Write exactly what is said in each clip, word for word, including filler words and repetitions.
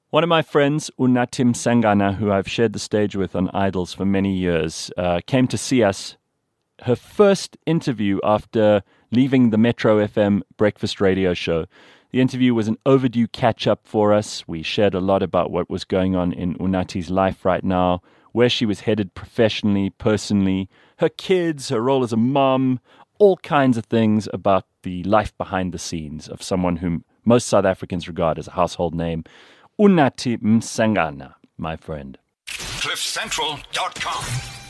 One of my friends, Unnati Msengana, who I've shared the stage with on Idols for many years, uh, came to see us. Her first interview after leaving the Metro F M breakfast radio show. The interview was an overdue catch-up for us. We shared a lot about what was going on in Unnati's life right now, where she was headed professionally, personally, her kids, her role as a mom, all kinds of things about the life behind the scenes of someone whom most South Africans regard as a household name. Unnati Msengana, my friend. cliff central dot com.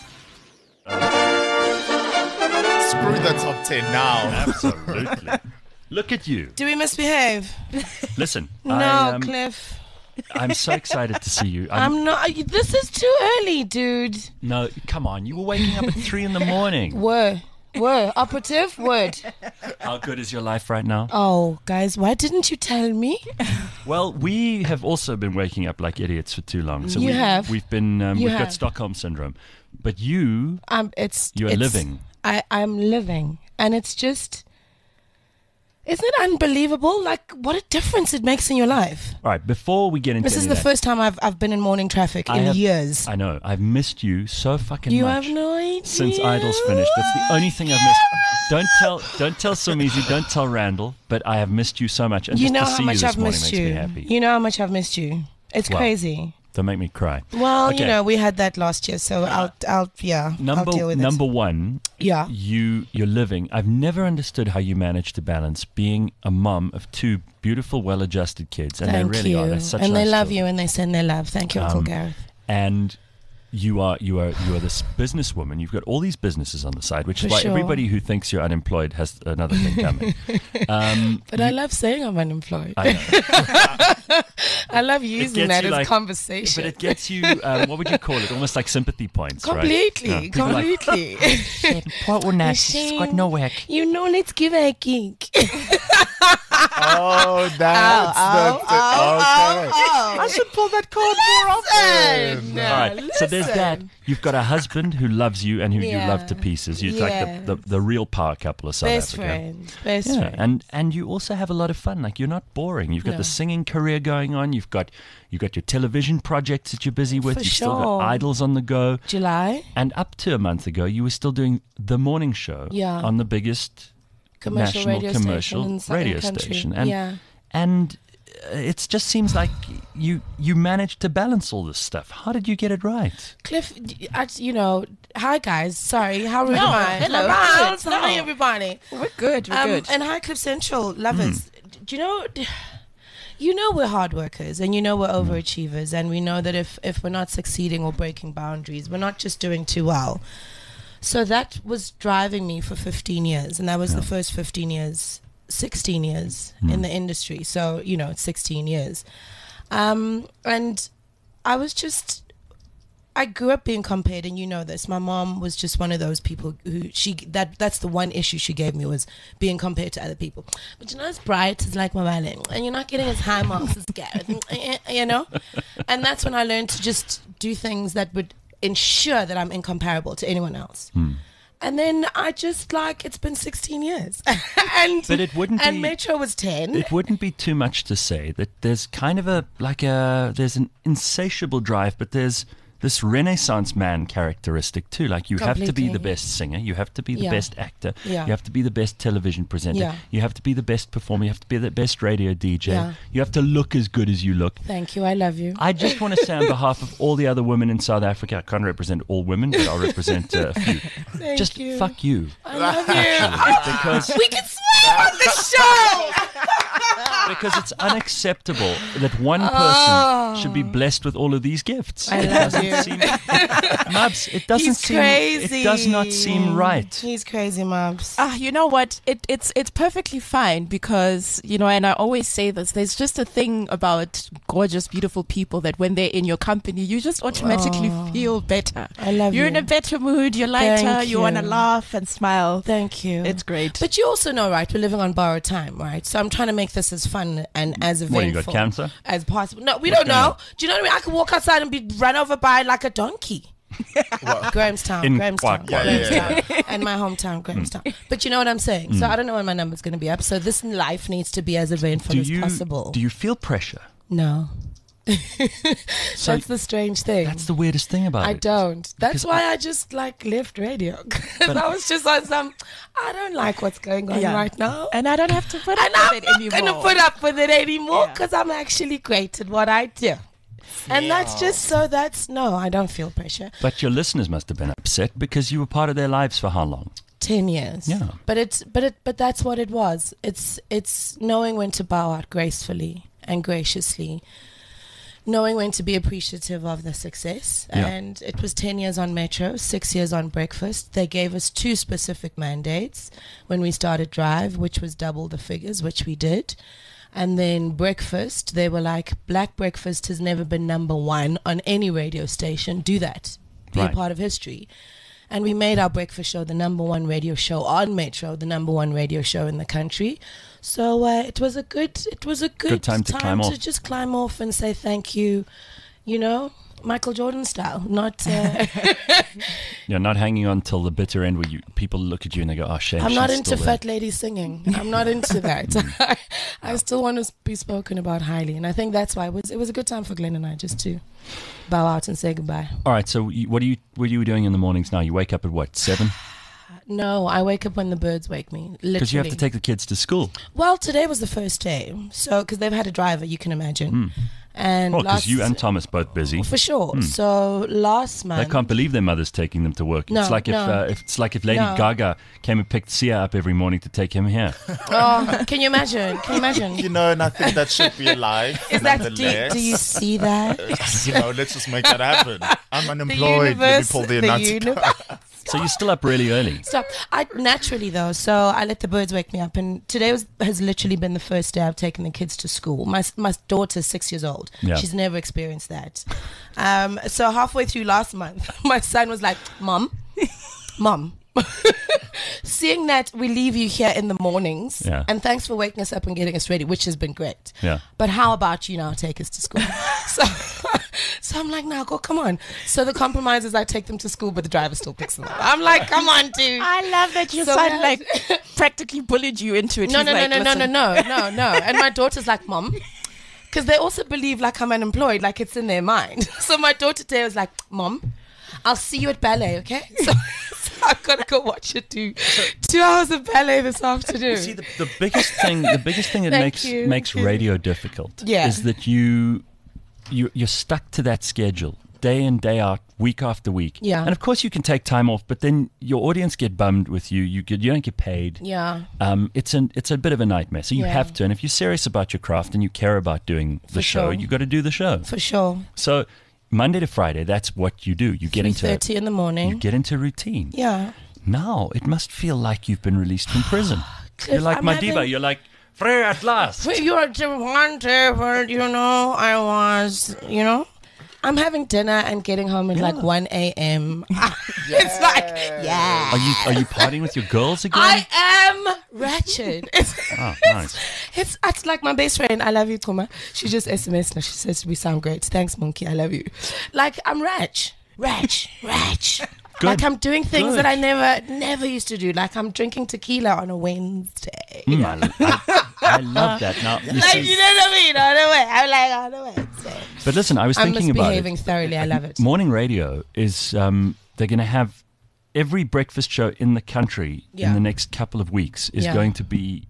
Screw the top ten now. Absolutely. Look at you. Do we misbehave? Listen. No, I, um, Cliff. I'm so excited to see you. I'm, I'm not. This is too early, dude. No, come on. You were waking up at three in the morning. Were. Were. Operative? Word. How good is your life right now? Oh, guys, why didn't you tell me? Well, we have also been waking up like idiots for too long. So You we, have. We've been. Um, You we've got have. Stockholm syndrome. But you, Um, it's. you are it's, living. I, I'm living. And it's just. Isn't it unbelievable? Like, what a difference it makes in your life. All right, before we get into This is any the of that, first time I've I've been in morning traffic I in have- years. I know. I've missed you so fucking You much. have no idea. Since Idols finished. That's the only thing I've missed. Don't tell don't tell Somizi, don't tell Randall, but I have missed you so much. And You just know to how see much you this I've morning missed makes you. me happy. You know how much I've missed you. It's Wow. crazy. Don't make me cry. Well, you Okay. know, we had that last year, so I'll, I'll, yeah, Number I'll deal with number it. one, Yeah. you you're living. I've never understood how you manage to balance being a mom of two beautiful, well-adjusted kids, and Thank they really you. are. They're such and they nice love children. you, and they send their love. Thank you, Uncle Um, Gareth. And you are you are you are this businesswoman. You've got all these businesses on the side, which is For why sure. everybody who thinks you're unemployed has another thing coming. um, But I love saying I'm unemployed. I know. I love using gets that you as like- conversation. But it gets you, um, what would you call it? Almost like sympathy points, completely, right? Yeah, people are like, completely. poor Unnati, Shame. she's got no work. You know, let's give her a kink. Oh, that's Ow, the. ow, okay. ow, ow. I should pull that card more often. Listen. All right, so there's that. Listen. You've got a husband who loves you and who you Yeah. love to pieces. You're Yeah. like the, the, the real power couple of South Best Africa. friends. Best Yeah, friends. and and you also have a lot of fun. Like, you're not boring. You've got No. the singing career going on. You've got you've got your television projects that you're busy with. For You've still got sure. Idols on the go. July. And up to a month ago, you were still doing the morning show Yeah. on the biggest Commercial national radio commercial station in Southern radio country. station. And yeah. and uh, it just seems like you you managed to balance all this stuff. How did you get it right? Cliff, I, you know, hi guys. Sorry, how rude No, am I? hello, Bounce. good. Hi No. everybody. We're good. We're Um, good. and hi Cliff Central lovers. Do you know? You know we're hard workers, and you know we're overachievers, and we know that if if we're not succeeding or breaking boundaries, we're not just doing too well. So that was driving me for fifteen years, and that was the first fifteen years, sixteen years in the industry. So you know, it's sixteen years, um, and I was just. I grew up being compared, and you know this. My mom was just one of those people who she that that's the one issue she gave me was being compared to other people. But you're not as bright as like Mawale, and you're not getting as high marks as Gareth, you know. And that's when I learned to just do things that would ensure that I'm incomparable to anyone else. And then I just like it's been sixteen years, and But it wouldn't and be- Metro was ten. It wouldn't be too much to say that there's kind of a like a there's an insatiable drive, but there's this Renaissance man characteristic too. Like, you have to be Completely. the best singer, you have to be the Yeah. best actor, Yeah. you have to be the best television presenter, Yeah. you have to be the best performer, you have to be the best radio D J, Yeah. you have to look as good as you look. Thank you. I love you. I just want to say on behalf of all the other women in South Africa, I can't represent all women, but I'll represent uh, a few. Thank just you. fuck you. I love you. Because We can swear on the show. because it's unacceptable that one person should be blessed with all of these gifts. Oh. I it love doesn't you. seem, Mubs, it doesn't He's seem crazy. it does not seem right. He's crazy, Mubs. Ah, you know what? It, it's it's perfectly fine because, you know, and I always say this, there's just a thing about gorgeous, beautiful people that when they're in your company, you just automatically feel better. I love You're you. in a better mood, you're lighter, Thank you want to you. laugh and smile. Thank you. It's great. But you also know, right? We're living on borrowed time, right? So I'm trying to make this as fun and as eventful What, you got cancer? as possible. No, we What's don't going know. on? Do you know what I mean? I could walk outside and be run over by like a donkey. Grahamstown, In Grahamstown, Kwak- Yeah, yeah, yeah. Grahamstown, and my hometown, Grahamstown. But you know what I'm saying. So I don't know when my number's going to be up. So this life needs to be as eventful Do as you possible. do you feel pressure? No. So That's the strange thing. that's the weirdest thing about I it. don't. That's Because why I, just like left radio. Because But- I was just on some. I don't like what's going on Yeah. right now. And I don't have to put up And I'm with it not anymore. going to put up with it anymore Yeah. because I'm actually great at what I do. And that's just so that's no, I don't feel pressure. But your listeners must have been upset because you were part of their lives for how long? Ten years. Yeah. But it's but it but that's what it was. It's it's knowing when to bow out gracefully and graciously. Knowing when to be appreciative of the success. Yeah. And it was ten years on Metro, six years on Breakfast. They gave us two specific mandates when we started Drive, which was double the figures, which we did. And then Breakfast, they were like, Black Breakfast has never been number one on any radio station. Do that. Be Right. a part of history. And we made our breakfast show the number one radio show on Metro, the number one radio show in the country. So uh, it was a good, it was a good, Good time to climb off. just climb off and say thank you, you know, Michael Jordan style, not. Uh, You're not hanging on till the bitter end where you people look at you and they go, "Oh, shame." I'm not she's into still there." fat ladies singing. I'm not into that. I, I still want to be spoken about highly, and I think that's why it was. It was a good time for Glenn and I just to bow out and say goodbye. All right. So, you, what are you what are you doing in the mornings now? You wake up at what, seven? No, I wake up when the birds wake me. Literally. Because you have to take the kids to school. Well, today was the first day, so because they've had a driver, you can imagine, and Oh, because last, you and Thomas both busy. for sure. So last month, They can't believe their mother's taking them to work. No, it's like if, no. uh, if it's like if Lady No. Gaga came and picked Sia up every morning to take him here. Oh, can you imagine? Can you imagine? You know, and I think that should be alive. Is that do, nonetheless. do you see that? You know, let's just make that happen. I'm The unemployed. Let me universe, pull the the Nazi universe. So you're still up really early. Stop. I naturally though, so I let the birds wake me up, and today was has literally been the first day I've taken the kids to school. My my daughter's six years old. Yeah. She's never experienced that. Um, so halfway through last month, my son was like, "Mom, Mom." Seeing that we leave you here in the mornings, Yeah. and thanks for waking us up and getting us ready, which has been great. Yeah. But how about you now take us to school? so, so I'm like, now go, come on. So the compromise is I take them to school, but the driver still picks them up. I'm like, come on, dude. I love that your So son bad. like practically bullied you into it. No, He's no, no, like, no, no, no, "Listen." no, no, no. And my daughter's like, Mom, because they also believe like I'm unemployed, like it's in their mind. So my daughter today was like, Mom, I'll see you at ballet, okay? So, so I've got to go watch it do two hours of ballet this afternoon. See, the, the biggest thing, the biggest thing that Thank makes you. makes Thank you. radio difficult Yeah. is that you you you're stuck to that schedule day in day out, week after week. Yeah. And of course you can take time off, but then your audience get bummed with you. You get you don't get paid. Yeah, Um, it's an it's a bit of a nightmare. So you Yeah. have to, and if you're serious about your craft and you care about doing the For show, sure. you got to do the show. for sure. So Monday to Friday, that's what you do. You get three into thirty in the morning. you get into routine. Yeah. Now it must feel like you've been released from prison. Cliff, You're like I'm Madiba. having- You're like free at last. You're the one day where, you know, I was, you know, I'm having dinner and getting home at like one a.m. It's like, yeah. Are you are you partying with your girls again? I am wretched. It's, oh, nice. it's, it's like my best friend. I love you, Kuma. She just S M S now. She says, we sound great. Thanks, Monkey. I love you. Like, I'm wretched. Wretched. Wretched. Good. Like, I'm doing things Good. that I never, never used to do. Like, I'm drinking tequila on a Wednesday. Mm, I, I, I love that. Now, you Like, see, you know what I mean? On a way. I'm like, on a Wednesday. but listen, I was I'm thinking about misbehaving it. thoroughly. I love it. Morning radio is um, they're going to have every breakfast show in the country Yeah. in the next couple of weeks is Yeah. going to be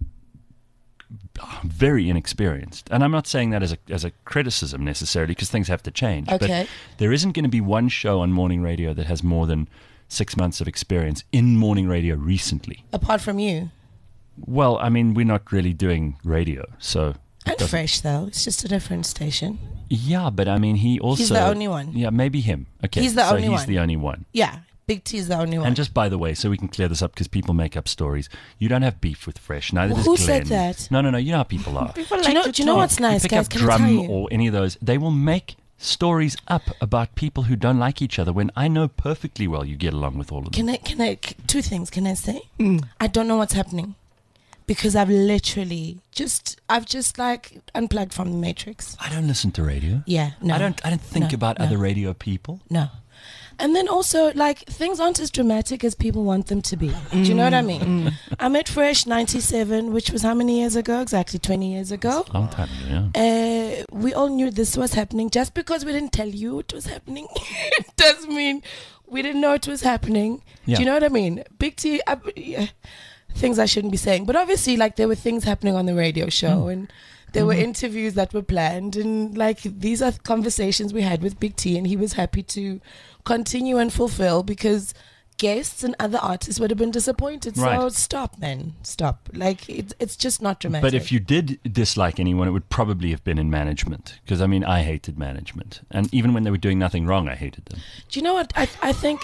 very inexperienced. And I'm not saying that as a as a criticism necessarily, because things have to change. Okay. But there isn't going to be one show on morning radio that has more than six months of experience in morning radio recently. Apart from you. Well, I mean, we're not really doing radio, so And doesn't- Fresh, though. It's just a different station. yeah. But I mean, he also the only one. Yeah, maybe him. Okay, He's the so only he's one. the only one. Yeah. Big T's the only one. And just by the way, so we can clear this up because people make up stories. You don't have beef with Fresh. Neither Well, does who Glenn. said that? No, no, no. You know how people are. People do like you know, to do you know talk. what's nice, you pick guys? up Can I tell Drum you? or any of those. They will make stories up about people who don't like each other when I know perfectly well you get along with all of them. Can I, can I, c- two things can I say? I don't know what's happening because I've literally just, I've just like unplugged from the Matrix. I don't listen to radio. Yeah, no. I don't. I don't think no, about no, other radio people. No. And then also, like, things aren't as dramatic as people want them to be. Mm. Do you know what I mean? Mm. I met Fresh ninety-seven, which was how many years ago? Exactly twenty years ago. Long time ago, yeah. Uh, we all knew this was happening. Just because we didn't tell you it was happening, it doesn't mean we didn't know it was happening. Yeah. Do you know what I mean? Big T, I, yeah, things I shouldn't be saying. But obviously, like, there were things happening on the radio show Mm. and there were interviews that were planned, and like these are conversations we had with Big T, and he was happy to continue and fulfill because guests and other artists would have been disappointed. So Right. stop, man, stop. Like it's it's just not dramatic. But if you did dislike anyone, it would probably have been in management. Because, I mean, I hated management. And even when they were doing nothing wrong, I hated them. do you know what I I think?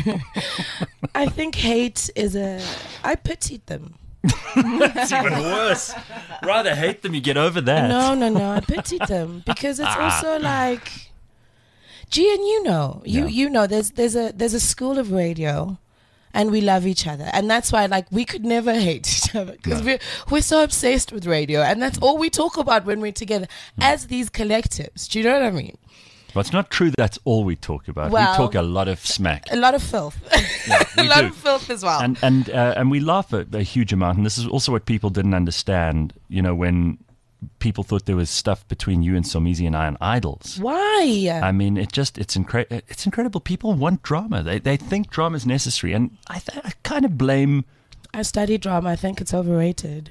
I think hate is a. I pitied them. It's even worse. Rather hate them, you get over that. No, no, no. I pitied them because it's also like, gee, and you know, you Yeah. you know, there's there's a there's a school of radio, and we love each other, and that's why like we could never hate each other because No. we're we're so obsessed with radio, and that's all we talk about when we're together as these collectives. Do you know what I mean? But it's not true that's all we talk about. Well- we talk a lot of smack. A lot of filth, Yeah, a we lot do. of filth as well. And and uh, and we laugh at a huge amount. And this is also what people didn't understand. You know, when people thought there was stuff between you and Somizi and I on Idols. Why? I mean, it just it's incre- It's incredible. People want drama. They they think drama is necessary, and I th- I kind of blame. I study drama. I think it's overrated.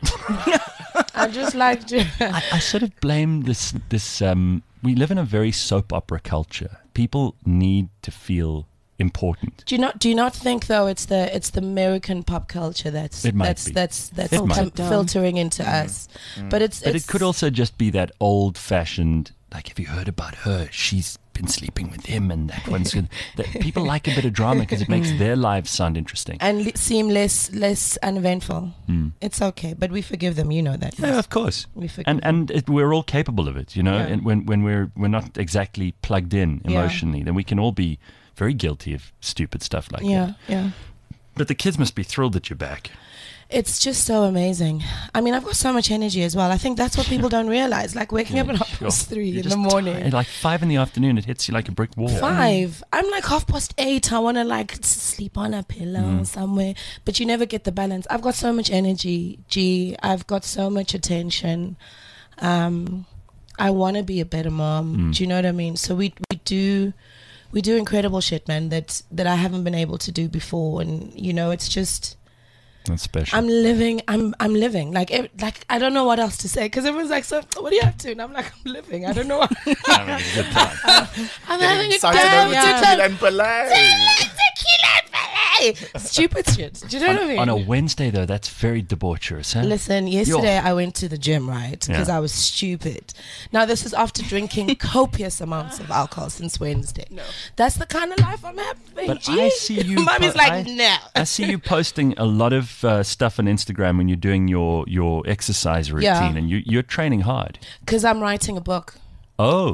I just like to. I, I sort of blame this this. Um, we live in a very soap opera culture. People need to feel important. Do you not do you not think though it's the it's the American pop culture that's It might that's be. that's that's It might. com- Down. filtering into us, but it's But it's, it could also just be that old-fashioned, like, have you heard about her? She's been sleeping with him, and that one's good. That people like a bit of drama because it makes their lives sound interesting. and le- seem less less uneventful. It's okay, but we forgive them. You know that. Yeah, of course. We forgive And and it, we're all capable of it, you know. Yeah. And when when we're we're not exactly plugged in Yeah. emotionally, then we can all be very guilty of stupid stuff like yeah, that. yeah. But the kids must be thrilled that you're back. It's just so amazing. I mean, I've got so much energy as well. I think that's what people don't realize. Like waking up at half Sure. past three You're in just the morning. tired. Like five in the afternoon, it hits you like a brick wall. Five. I'm like half past eight. I want to like s- sleep on a pillow Mm. somewhere, but you never get the balance. I've got so much energy, G. I've got so much attention. Um, I want to be a better mom. Mm. Do you know what I mean? So we we do we do incredible shit, man. That that I haven't been able to do before, and you know, it's just. That's special. I'm living. I'm. I'm living. Like, ev- like I don't know what else to say because everyone's like, "So, what do you have to?" And I'm like, "I'm living. I don't know. What having a good time. I'm Getting having a excited damn over good tequila time." and ballet. Tequila and ballet. Stupid shit. Do you know what I on, mean? on a Wednesday, though, that's very debaucherous, huh? Listen, yesterday I went to the gym, right? Because Yeah. I was stupid. Now, this is after drinking copious amounts of alcohol since Wednesday. No. That's the kind of life I'm having. But G. I see you. Mommy's po- like, I, no. I see you posting a lot of uh, stuff on Instagram when you're doing your, your exercise routine, Yeah. and you, you're training hard. Because I'm writing a book. Oh,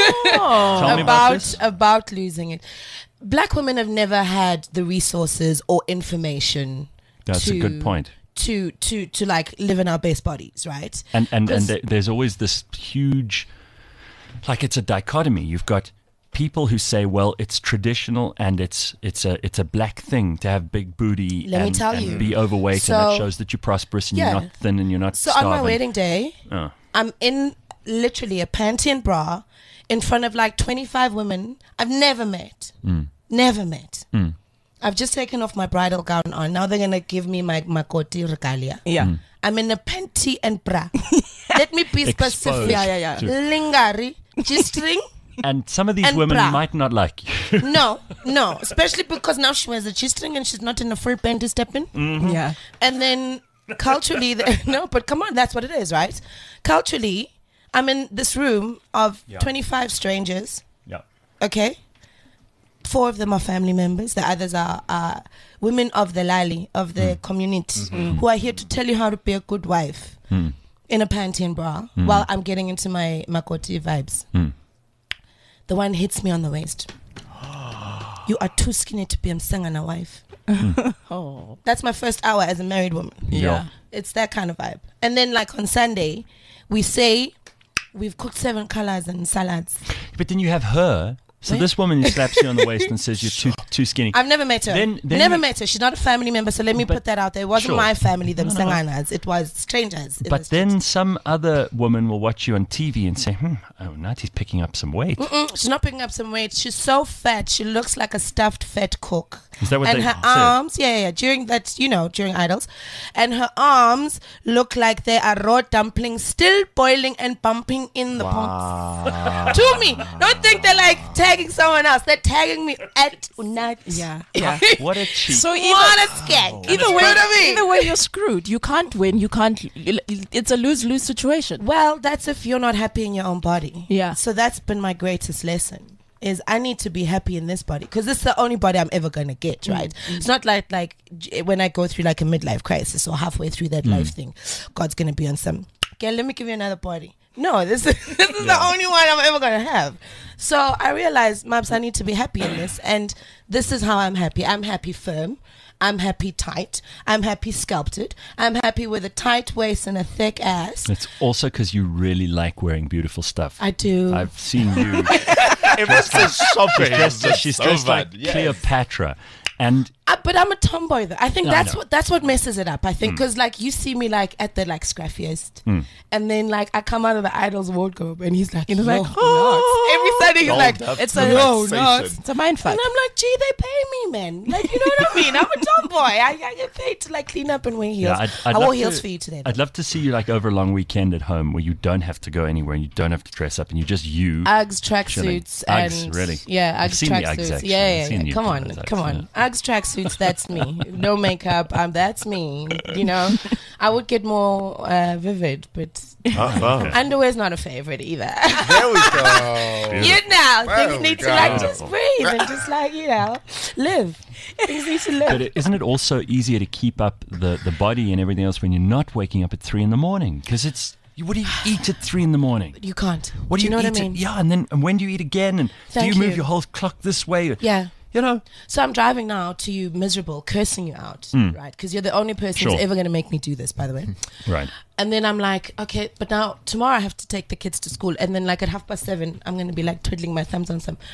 Oh. tell me about this. about about losing it. Black women have never had the resources or information. That's to, a good point. To to to like live in our best bodies, right? And and and 'Cause- there- there's always this huge, like it's a dichotomy. You've got people who say, well, it's traditional and it's it's a it's a black thing to have big booty Let me and, tell and you. be overweight, and So- that shows that you're prosperous and Yeah. you're not thin and you're not So starving. on my wedding day, Oh. I'm in literally a panty and bra in front of like twenty-five women I've never met. Mm. Never met. I've just taken off my bridal gown on. Now they're going to give me my makoti regalia. Yeah. Mm. I'm in a panty and bra. Let me be Exposed. specific. Yeah, yeah, yeah. to- Lingari, G-string. And some of these And women bra. might not like you. No, no. Especially because now she wears a G-string and she's not in a full panty stepping. Yeah. And then culturally, the, no, but come on, that's what it is, right? Culturally, I'm in this room of Yeah. twenty-five strangers, Yeah. okay? Four of them are family members. The others are uh, women of the Lali, of the community, who are here to tell you how to be a good wife in a panty and bra while I'm getting into my Makoti vibes. The one hits me on the waist. You are too skinny to be a Msangana wife. Oh. That's my first hour as a married woman. Yeah. It's that kind of vibe. And then like on Sunday, we say we've cooked seven colors and salads. But then you have her So this woman who slaps you on the waist and says you're too too skinny. I've never met her. Then- then never you- met her. She's not a family member, so let me But- put that out there. It wasn't sure. my family, them No, no, no. Sanganas. It was strangers. in But the streets. then some other woman will watch you on T V and say, hmm, oh, Nati's picking up some weight. Mm, she's not picking up some weight. She's so fat. She looks like a stuffed fat cook. Is that what and they her said? arms, yeah, yeah, yeah, during that, you know, during Idols, and her arms look like they are raw dumplings still boiling and pumping in the pot. To me, don't think they're like tagging someone else. They're tagging me at Unat. Yeah, yeah. What a cheat. So either, What a skank. either You way, know what I mean? either way, you're screwed. You can't win. You can't. It's a lose-lose situation. Well, that's if you're not happy in your own body. Yeah. So that's been my greatest lesson. Is I need to be happy in this body because this is the only body I'm ever gonna get, right? It's not like like j- when I go through like a midlife crisis or halfway through that life thing, God's gonna be on some. Okay, let me give you another body. No, this is this is the only one I'm ever gonna have. So I realized, Mabs, I need to be happy in this, and this is how I'm happy. I'm happy firm. I'm happy tight. I'm happy sculpted. I'm happy with a tight waist and a thick ass. It's also because you really like wearing beautiful stuff. I do. I've seen you. It was the shopping. dressed, Just she's so dressed like bad. Yes. Cleopatra. And Uh, but I'm a tomboy though. I think No, I that's know. what that's what messes it up. I think because like you see me like at the like scruffiest, and then like I come out of the Idols wardrobe and he's like, He's "Yo, like, nuts." oh. every Sunday he's Dolled like, up it's to a- "Yo, relaxation. nuts." It's a mind fuck. And I'm like, gee, they pay me, man. Like, you know what I mean? I'm a tomboy. I, I get paid to like clean up and wear heels. yeah, I'd, I'd I wore love heels to- for you today. I'd love to see you like over a long weekend at home where you don't have to go anywhere and you don't have to dress up and you just you. Uggs chilling. tracksuits Uggs, and really? yeah, I've Uggs seen the Uggs, tracksuits. actually. Yeah, I've yeah, seen yeah. you Come in on, those Uggs, come on. yeah. Uggs tracksuits. That's me. No makeup. Um, that's me. You know, I would get more uh, vivid, but Oh, wow. underwear's not a favorite either. There we go. You know, There things we need to go. like just breathe and just like you know live. Things need to live. But it- isn't it also easier to keep up the, the body and everything else when you're not waking up at three in the morning? Because it's, what do you eat at three in the morning? You can't. What do you, know eat what I mean? At, yeah, and then and when do you eat again? And Thank do you move you. your whole clock this way? Yeah. You know, So I'm driving now to you, miserable, cursing you out, right? Because you're the only person Sure. who's ever going to make me do this, by the way. right. And then I'm like, okay, but now tomorrow I have to take the kids to school, and then like at half past seven, I'm going to be like twiddling my thumbs on some.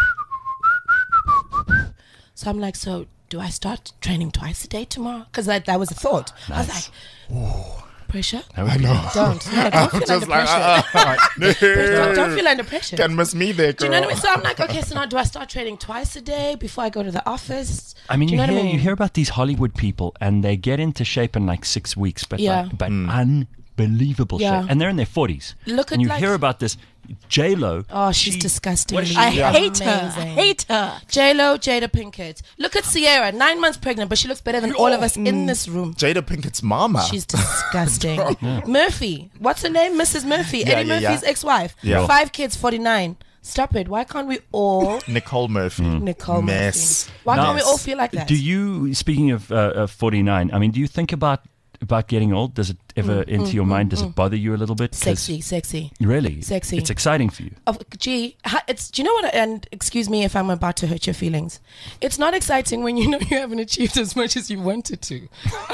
So I'm like, so do I start training twice a day tomorrow? Because that that was a thought. I was Nice. like, pressure? That would be nice. Don't, no, don't feel under Just like, pressure. uh, don't, don't feel under pressure. Can't miss me there, Do girl. you know what I mean? So I'm like, okay, so now do I start training twice a day before I go to the office? I mean, Do you, you know hear what I mean? you hear about these Hollywood people, and they get into shape in like six weeks, but Yeah. like, but unbelievable Yeah. shape, and they're in their forties. Look and at, you like- hear about this J Lo. Oh, she's she- disgusting. what is she- I Yeah. hate her. I Amazing. hate her. J Lo, Jada Pinkett. Look at Sierra, nine months pregnant, but she looks better than all of us in this room. Jada Pinkett's mama. She's disgusting. Murphy, what's her name? Missus Murphy, Yeah, Eddie yeah, yeah. Murphy's ex-wife. Yeah. Five kids, forty-nine. Stop it. Why can't we all Nicole Murphy. Nicole Mess. Murphy? Why can't we Mess. all feel like that? Do you, speaking of, uh, of forty-nine, I mean, do you think about about getting old? Does it ever enter your mind? Does it bother you a little bit? 'Cause- Sexy, sexy. Really? Sexy. It's exciting for you. Oh, gee, ha- it's. Do you know what? And excuse me if I'm about to hurt your feelings. It's not exciting when you know you haven't achieved as much as you wanted to.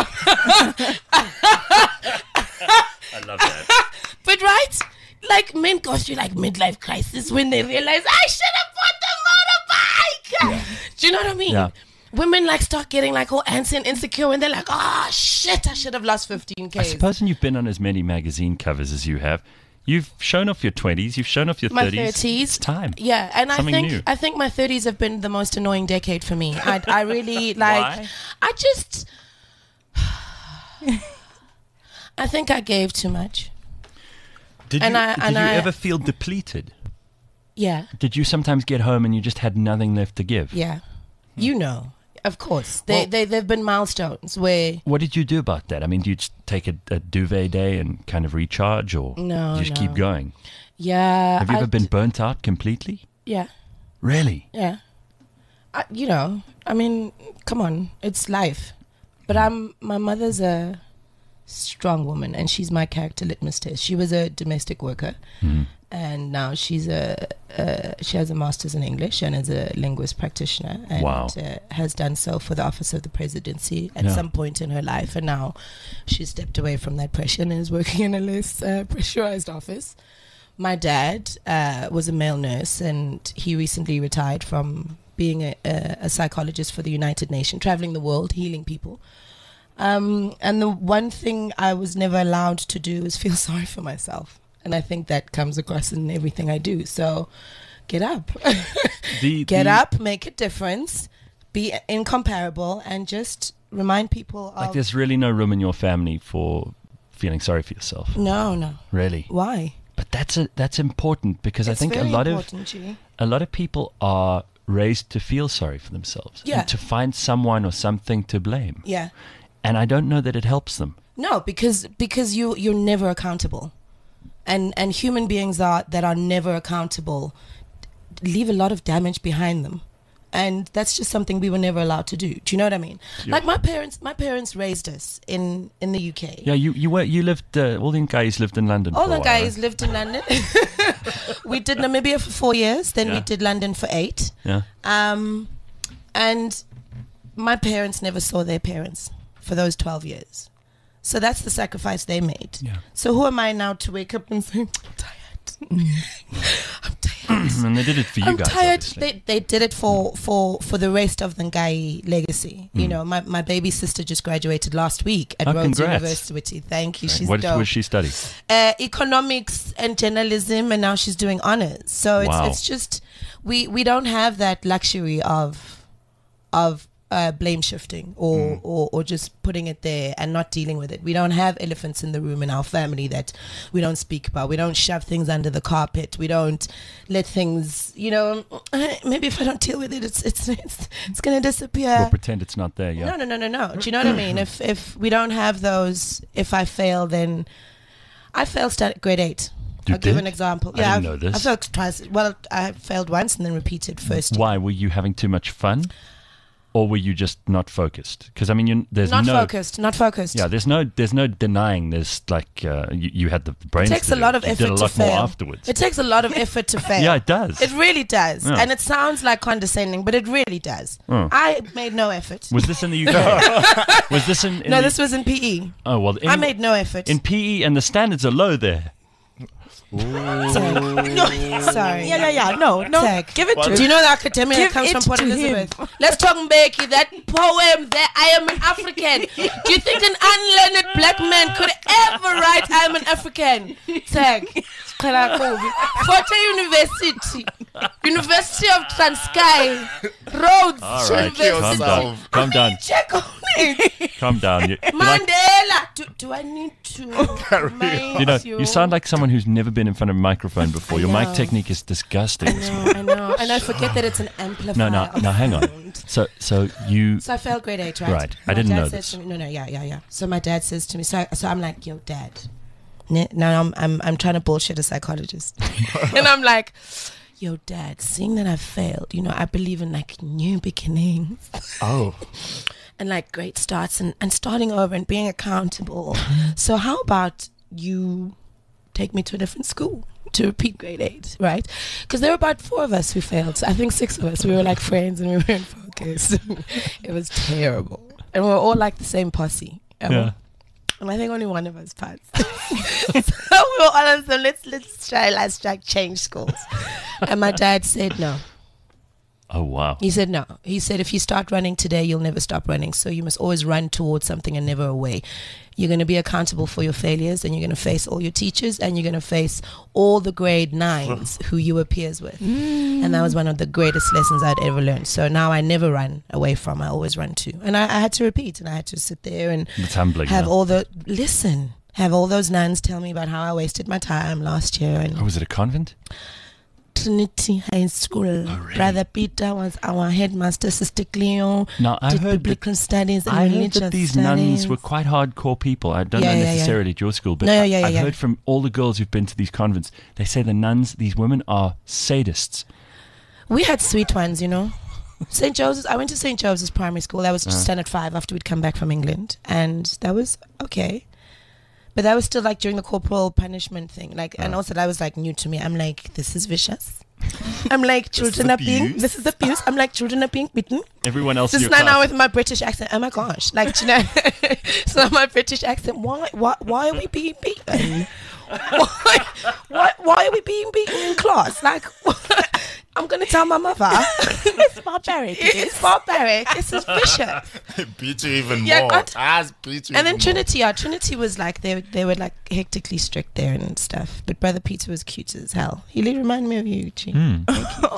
I love that. But right, like men go through like midlife crisis when they realize I should have bought the motorbike. Do you know what I mean? Yeah. Women like start getting like all antsy and insecure when they're like, oh shit, I should have lost fifteen I K. suppose when you've been on as many magazine covers as you have, you've shown off your twenties, you've shown off your My thirties. thirties. It's time. Yeah, and Something I think new. I think my thirties have been the most annoying decade for me. I, I really like. Why? I just. I think I gave too much. Did And you, I- did and you I- ever feel depleted? Yeah, Did you sometimes get home and you just had nothing left to give? yeah. You know, of course. They Well- they they've been milestones where. What did you do about that? I mean, do you just take a, a duvet day and kind of recharge, or No, you just no. keep going? Yeah. Have you I ever been d- burnt out completely? Yeah, Really? yeah. I, you know, I mean, come on, it's life. But Hmm. I'm my mother's a strong woman, and she's my character litmus test. She was a domestic worker, Hmm. and now she's a uh, she has a master's in English and is a linguist practitioner, and Wow. uh, has done so for the office of the presidency at Yeah. some point in her life, and now she's stepped away from that pressure and is working in a less uh, pressurized office. my dad uh, was a male nurse, and he recently retired from being a, a, a psychologist for the United Nations, traveling the world, healing people. Um, and the one thing I was never allowed to do is feel sorry for myself. And I think that comes across in everything I do. So get up. The, Get the, up, make a difference, be incomparable, and just remind people Like of... there's really no room in your family for feeling sorry for yourself. No, no. Really. Why? But that's a, that's important because It's I think a very lot of important, G. a lot of people are raised to feel sorry for themselves Yeah. and to find someone or something to blame. Yeah. And I don't know that it helps them. No, because because you you're never accountable, and and human beings are that are never accountable leave a lot of damage behind them, and that's just something we were never allowed to do. Do you know what I mean? Yeah. Like my parents, my parents raised us in in the U K. Yeah, you you were you lived. Uh, all the guys lived in London. All for a the while, guys right? lived in London. We did Namibia for four years, then we Yeah. did London for eight. Yeah. Um, and my parents never saw their parents for those twelve years. So that's the sacrifice they made. Yeah. So who am I now to wake up and say, I'm tired. I'm tired. And they did it for you I'm guys. tired. obviously. They they did it for, for, for the rest of the Ngai legacy. You Mm. know, my, my baby sister just graduated last week at Oh, Rhodes congrats. University. Thank you. She's what dope. was she study? Uh, economics and journalism, and now she's doing honors. So it's Wow. it's just we we don't have that luxury of of uh, blame shifting or, Mm. or or just putting it there and not dealing with it. We don't have elephants in the room in our family that we don't speak about. We don't shove things under the carpet. We don't let things, you know, maybe if I don't deal with it, it's it's it's, it's going to disappear. We'll pretend it's not there. Yeah. No, no, no, no, no. Do you know what I mean? If if we don't have those, if I fail, then I failed start grade eight. You I'll give did? an example. I yeah, didn't I've- know this. I failed twice. Well, I failed once and then repeated first. year. Why were you having too much fun, or were you just not focused? Because I mean, you, there's Not no. focused. Not focused. Yeah, there's no there's no denying. There's like uh, you, you had the brains. It takes to a do lot it. of You effort did a to lot fail. more afterwards. It takes a lot of effort to fail. Yeah, it does. It really does. Yeah. And it sounds like condescending, but it really does. Oh. I made no effort. Was this in the U K? Was this in? in no, the, this was in P E. Oh well, in, I made no effort. in P E, and the standards are low there. Sorry. Yeah, yeah, yeah. No, no. Tag. Give it to Do him. you know the academia Give that comes it from Port to Elizabeth? him. Let's talk Mbeki, that poem that I am an African. Do you think an unlearned black man could ever write I am an African? Tag. Forte University. University of Transkei. Rhodes. All right, Check calm down. yourself. Calm down. Check on it. Calm down. You, you like- Mandela. Do, do I need to remind you know, you? you sound like someone who's never been in front of a microphone before. I Your mic know. technique is disgusting. I know, I know. And I forget that it's an amplifier. No, no, of no. Hang on. sound. So, so you. So I failed grade eight, right? Right. I My didn't dad know says this. To me, no, no, yeah, yeah, yeah. So my dad says to me, so, I, so I'm like, yo, dad. ne- Now I'm, I'm, I'm trying to bullshit a psychologist. And I'm like, yo, dad, seeing that I failed, you know, I believe in like new beginnings Oh. and like great starts and, and starting over and being accountable. So how about you take me to a different school to repeat grade eight, right? Because there were about four of us who failed. So I think six of us. We were like friends and we were in focus. It was terrible. And we were all like the same posse. And, Yeah. and I think only one of us passed. So we were all on so let's let's try let's try change schools. And my dad said no. Oh wow. He said no. He said if you start running today, you'll never stop running. So you must always run towards something and never away. You're going to be accountable for your failures, and you're going to face all your teachers, and you're going to face all the grade nines who you were peers with. And that was one of the greatest lessons I'd ever learned. So now I never run away from. I always run to. And I, I had to repeat, and I had to sit there and It's humbling. have yeah. all the listen. Have all those nuns tell me about how I wasted my time last year and Oh, was it a convent? Trinity High School. Oh, really? Brother Peter was our headmaster. Sister Cleo Now I did heard that, biblical studies and I heard religious that these studies. nuns were quite hardcore people. I don't Yeah, know yeah, yeah. necessarily at your school, but No, I, yeah, yeah, I've yeah. heard from all the girls who've been to these convents. They say the nuns, these women, are sadists. We had sweet ones, you know. Saint Joseph's. I went to Saint Joseph's primary school. That was just Uh. standard five after we'd come back from England, and that was okay. But that was still like during the corporal punishment thing. Like, and Uh. also that was like new to me. I'm like, this is vicious. I'm like, children are being. abuse. This is abuse. I'm like, children are being beaten. Everyone else in This your is now class. with my British accent. Oh my gosh! Like, you know, so my British accent. Why? Why? Why are we being beaten? why, why, why are we being beaten in class? Like, I'm going to tell my mother. It's barbaric. It is. It's barbaric. This is vicious. Beat you even Yeah, more. God. Has beat you And then even Trinity, yeah, Trinity was like, they, they were like hectically strict there and stuff. But Brother Peter was cute as hell. He really reminded me of you, Chi. more.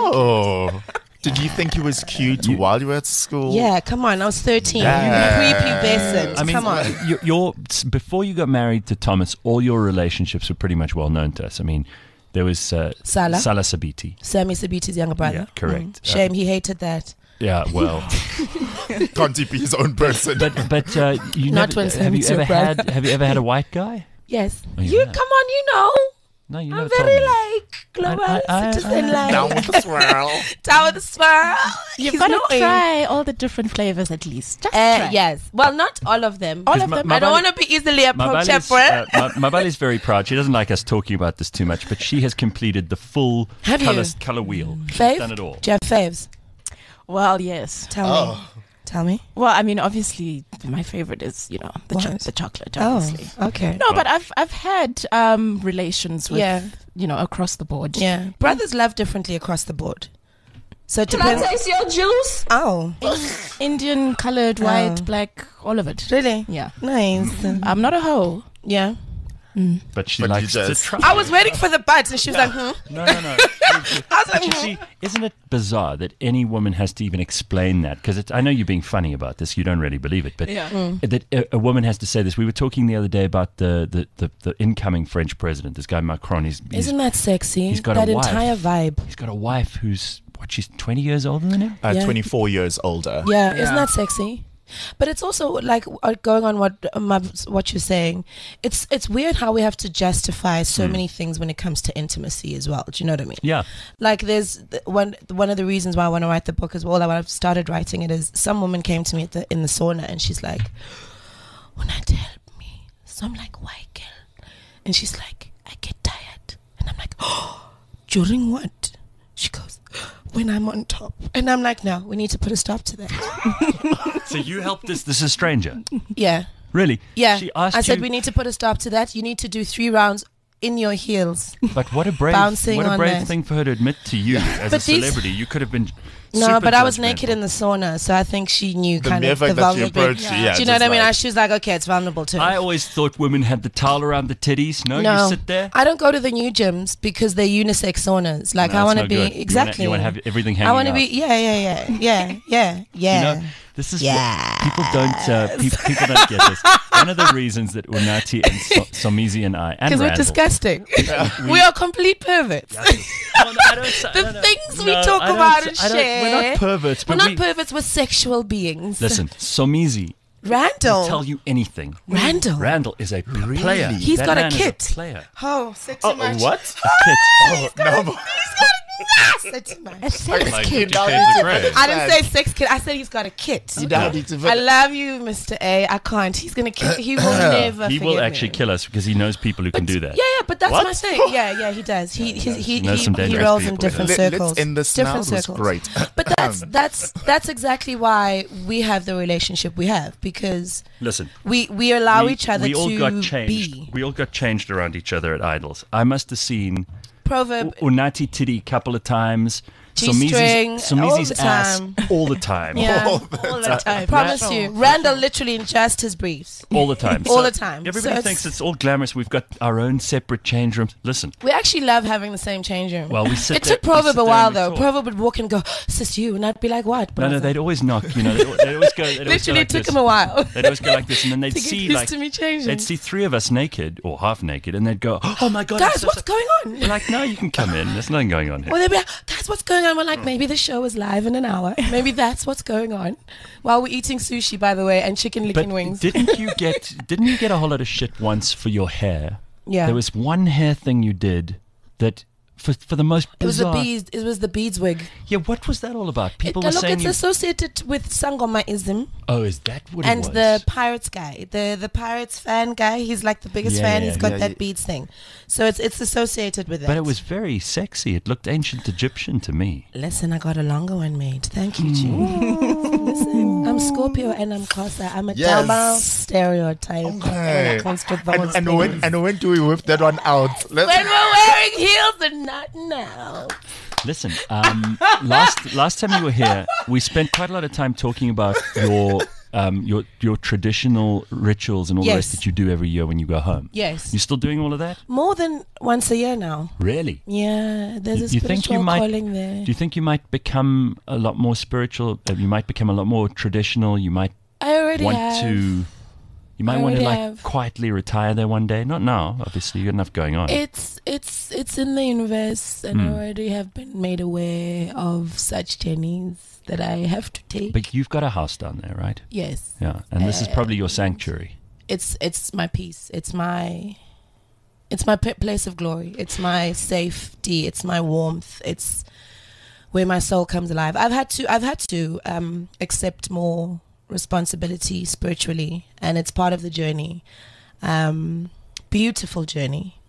Oh. Did you think he was cute while you were at school? Yeah, come on. I was thirteen. Yeah. Prepubescent. I mean, come on. you your before you got married to Thomas, all your relationships were pretty much well known to us. I mean, there was uh, Salah. Salah Sabiti. Sammy Sabiti's younger brother. Yeah, correct. Mm. Shame, he hated that. Yeah, well, Can't he be his own person? but but uh, you Not never, when have you Sammy's your ever brother. had have you ever had a white guy? Yes. Oh, You, yeah. come on, you know. No, you I'm never told very me. like global I- I- I- citizen I- like. Down with the swirl. Down with the swirl. You've He's got to annoying. try all the different flavors at least. Just Uh, try. yes. Well, not all of them. All 'Cause of Ma- them. I don't Mabali- want to be easily approached. Mabali's, uh, Ma- Mabali's very proud. She doesn't like us talking about this too much, but she has completed the full Have you? color, color wheel. She's Fave? done it all. Do you have faves? Well, yes. Tell me. Oh. Tell me. Well, I mean, obviously, my favorite is you know the, cho- What? the chocolate. Oh, Obviously. okay. No, but I've I've had um, relations with Yeah. you know across the board. Yeah. Brothers love differently across the board. So it Can I depends. taste your juice? Oh, Indian, colored, white, Oh. black, all of it. really? Yeah. Nice. I'm not a hoe. Yeah. But she But you likes to just- try. I was waiting for the butt, and she was like, hmm. No, no, no. I was But like, you hmm. see, isn't it bizarre that any woman has to even explain that? Because I know you're being funny about this. You don't really believe it, but Yeah. that a, a woman has to say this. We were talking the other day about the, the, the, the incoming French president, this guy Macron. He's, he's, Isn't that sexy? he's got that a wife. entire vibe. he's got a wife who's, what, she's twenty years older than him? Uh, Yeah. twenty-four years older. Yeah, isn't that sexy? But it's also like uh, going on what uh, my, what you're saying. It's it's weird how we have to justify so many things when it comes to intimacy as well. Do you know what I mean? Yeah. Like there's th- one one of the reasons why I want to write the book as well. Like when I've started writing it is some woman came to me at the, in the sauna and she's like, "When I tell me, so I'm like, why, girl?" And she's like, "I get tired," and I'm like, "Oh, during what?" She goes, "When I'm on top," and I'm like, "No, we need to put a stop to that." So you helped this, this is a stranger. Yeah. Really? Yeah, She asked I said you, we need to put a stop to that. You need to do three rounds in your heels. but what a brave, bouncing what a on brave that. thing for her to admit to you as But a these- celebrity. You could have been No, super but I was judgmental. naked in the sauna, so I think she knew The kind mere of the fact that you vulnerability. approached, yeah, Do you know what just I mean? like- I, she was like, okay, it's vulnerable to her. I always thought women had the towel around the titties. No, no, you sit there. I don't go to the new gyms because they're unisex saunas. Like No, I it's want to no be good. You wanna- exactly. You want to have everything hanging I want to out. be yeah, yeah, yeah, yeah, yeah, yeah. You know, this is Yes. what people don't. Uh, pe- people don't get this. One of the reasons that Unati and so- Somizi and I and Because we're Randall, disgusting. we are complete perverts. Well, no, I don't say- The no, no. things we No, talk I don't about say- and I don't- We're share. not perverts, We're but not we, perverts. We're sexual beings. listen. Somizi Randall. will tell you anything. Randall. Randall is a player. He's That got a man is kit. player. Oh, sexy Oh, much. what? A kit. Oh, no. He's got a sexy much. Like kid, Fifty now Shades it's of Grey. I didn't say sex kid. I said he's got a kit. You now need to I love you, Mister A. I can't. He's gonna kill. He will never. He will forgive actually me. kill us because he knows people who can do that. Yeah, yeah, but that's What? my thing. Yeah, yeah, he does. He he he, He knows he, some he dangerous rolls in people. different Let, circles. let's end this now. different It was circles. great. But that's that's that's exactly why we have the relationship we have because Listen, we we allow we, each other we all to got changed. be. We all got changed around each other at Idols. I must have seen Proverb. U- Unati Titty a couple of times. G-string, all Somizi's the ass time. all the time. Yeah, All all the time. Promise you, Randall literally ingest his briefs. All the time. All So the time. Everybody So it's- thinks it's all glamorous. We've got our own separate change rooms. Listen, We actually love having the same change room. well, we sit It there- took we Proverb sit a there while and we though. talk. Proverb would walk and go, "Sis, you," and I'd be like, "What?" No, no, brother?" they'd always knock. You know, they'd, they'd always go. They'd always go Literally like took this. him a while. They'd always go like this, and then they'd To get see used like to me changing. they'd see three of us naked or half naked, and they'd go, "Oh my god, Guys, it's so- what's going on? We're like, no, you can come in. There's nothing going on here. Well, they'd be like, "Guys, what's going on?" We're like, "Maybe the show is live in an hour. Maybe that's what's going on." While we're eating sushi, by the way, and chicken But licking wings. didn't you get didn't you get a whole lot of shit once for your hair? Yeah. There was one hair thing you did that for for the most It was the bizarre. beads. It was the beads wig. Yeah, what was that all about? People It- were look, saying it's you, associated with Sangomaism oh, is that what and it was? the Pirates guy, the the Pirates fan guy. He's like the biggest Yeah, fan. yeah, He's got yeah, that yeah. beads thing, so it's it's associated with that. but it was very sexy. It looked ancient Egyptian to me. Listen, I got a longer one made. Thank you, G. Listen, I'm Scorpio and I'm Xhosa. I'm a Yes. double stereotype when Okay. it comes to those And, and when things. and when do we whip that one out? Let's, When we're wearing heels and not now. Listen, um, last last time you were here, we spent quite a lot of time talking about your um, your your traditional rituals and all the rest Yes. that you do every year when you go home. Yes. You still doing all of that? More than once a year now. Really? Yeah, there's You- a you think spiritual you might- calling there. Do you think you might become a lot more spiritual? Uh, you might become a lot more traditional. You might I already want have. to. You might I want to already like have. quietly retire there one day. Not now, obviously. You got enough going on. It's it's it's in the universe, and I Hmm. already have been made aware of such journeys that I have to take. But you've got a house down there, right? yes, Yeah, and this is probably your And- sanctuary. it's it's my peace. It's my it's my p- place of glory. It's my safety. It's my warmth. It's where my soul comes alive. I've had to I've had to um, accept more responsibility spiritually, and it's part of the journey. Um, beautiful journey,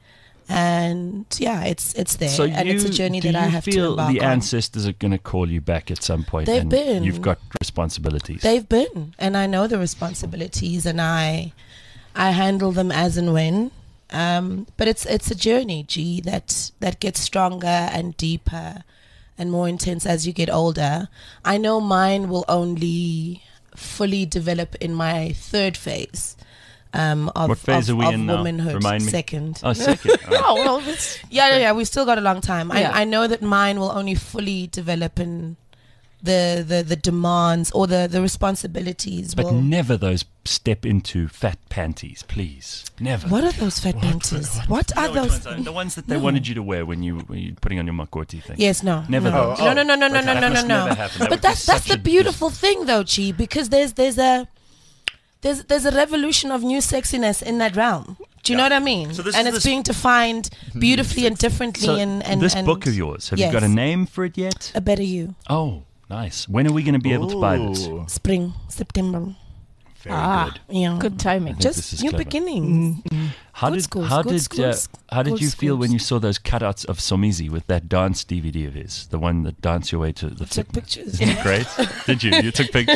and yeah, it's it's there, So and you, it's a journey do that I you have to feel embark the on. ancestors are going to call you back at some point? They've and been. You've got responsibilities. They've been, and I know the responsibilities, and I, I handle them as and when. Um, but it's it's a journey, G, that that gets stronger and deeper, and more intense as you get older. I know mine will only fully develop in my third phase. Um, of, What phase of, are we of in now? womanhood. Remind me. Second. Oh, second. Oh. Oh well, it's, Yeah, yeah, yeah. We've still got a long time. Yeah. I, I know that mine will only fully develop in the the, the demands or the, the responsibilities. But will, never those step into fat panties, please. Never. what are those fat panties? What, You are know which those? ones are- the ones that they No. wanted you to wear when you were you putting on your makoti thing. Yes, no, Never no, those. no, no, no, no, no, Okay. no, That no, no, must no. never happen. That would But be that's that's such the a- beautiful thing, though, Chi, because there's there's a there's there's a revolution of new sexiness in that realm. Do you know what I mean? So this and is it's this- being defined beautifully and differently. So and, and this and book of yours, have yes. you got a name for it yet? A Better You, Oh, nice. When are we going to be able to buy this? Ooh, spring, September. Very Ah. good. Yeah, good timing. think this is just new clever. beginnings. How Good did schools, how good did uh, schools, how did good you feel when schools. you saw those cutouts of Somizi with that dance D V D of his, the one that Dance Your Way to the Took Fit- pictures. Isn't it great? Did you? You took pictures.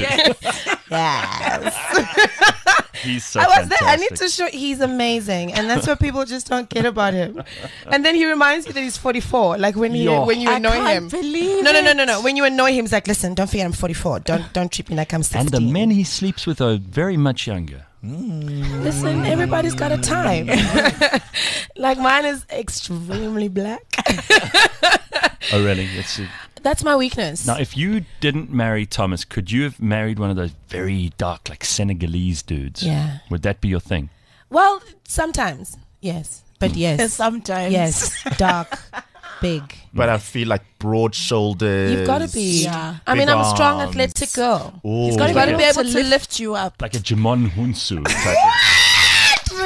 Yes. He's so I was there. I fantastic. need to show. He's amazing, and that's what people just don't get about him. And then he reminds you that he's forty-four. Like when he Yo. when you I annoy can't him. believe No, no, no, it. no, no. When you annoy him, he's like, "Listen, don't forget I'm forty-four. Don't don't treat me like I'm sixteen." And the men he sleeps with are very much younger. Listen, everybody's got a time. Like mine is extremely black. Oh, really? It's a, That's my weakness. now, if you didn't marry Thomas, could you have married one of those very dark, like Senegalese dudes? Yeah. Would that be your thing? Well, sometimes yes, but yes, Sometimes. yes, dark, big. but I feel like broad shoulders. You've got to be. Yeah. I mean, Big I'm a strong, arms. athletic girl. Ooh. He's got to gotta be be able able to to lift you up. Like a Jimon Hunsu type of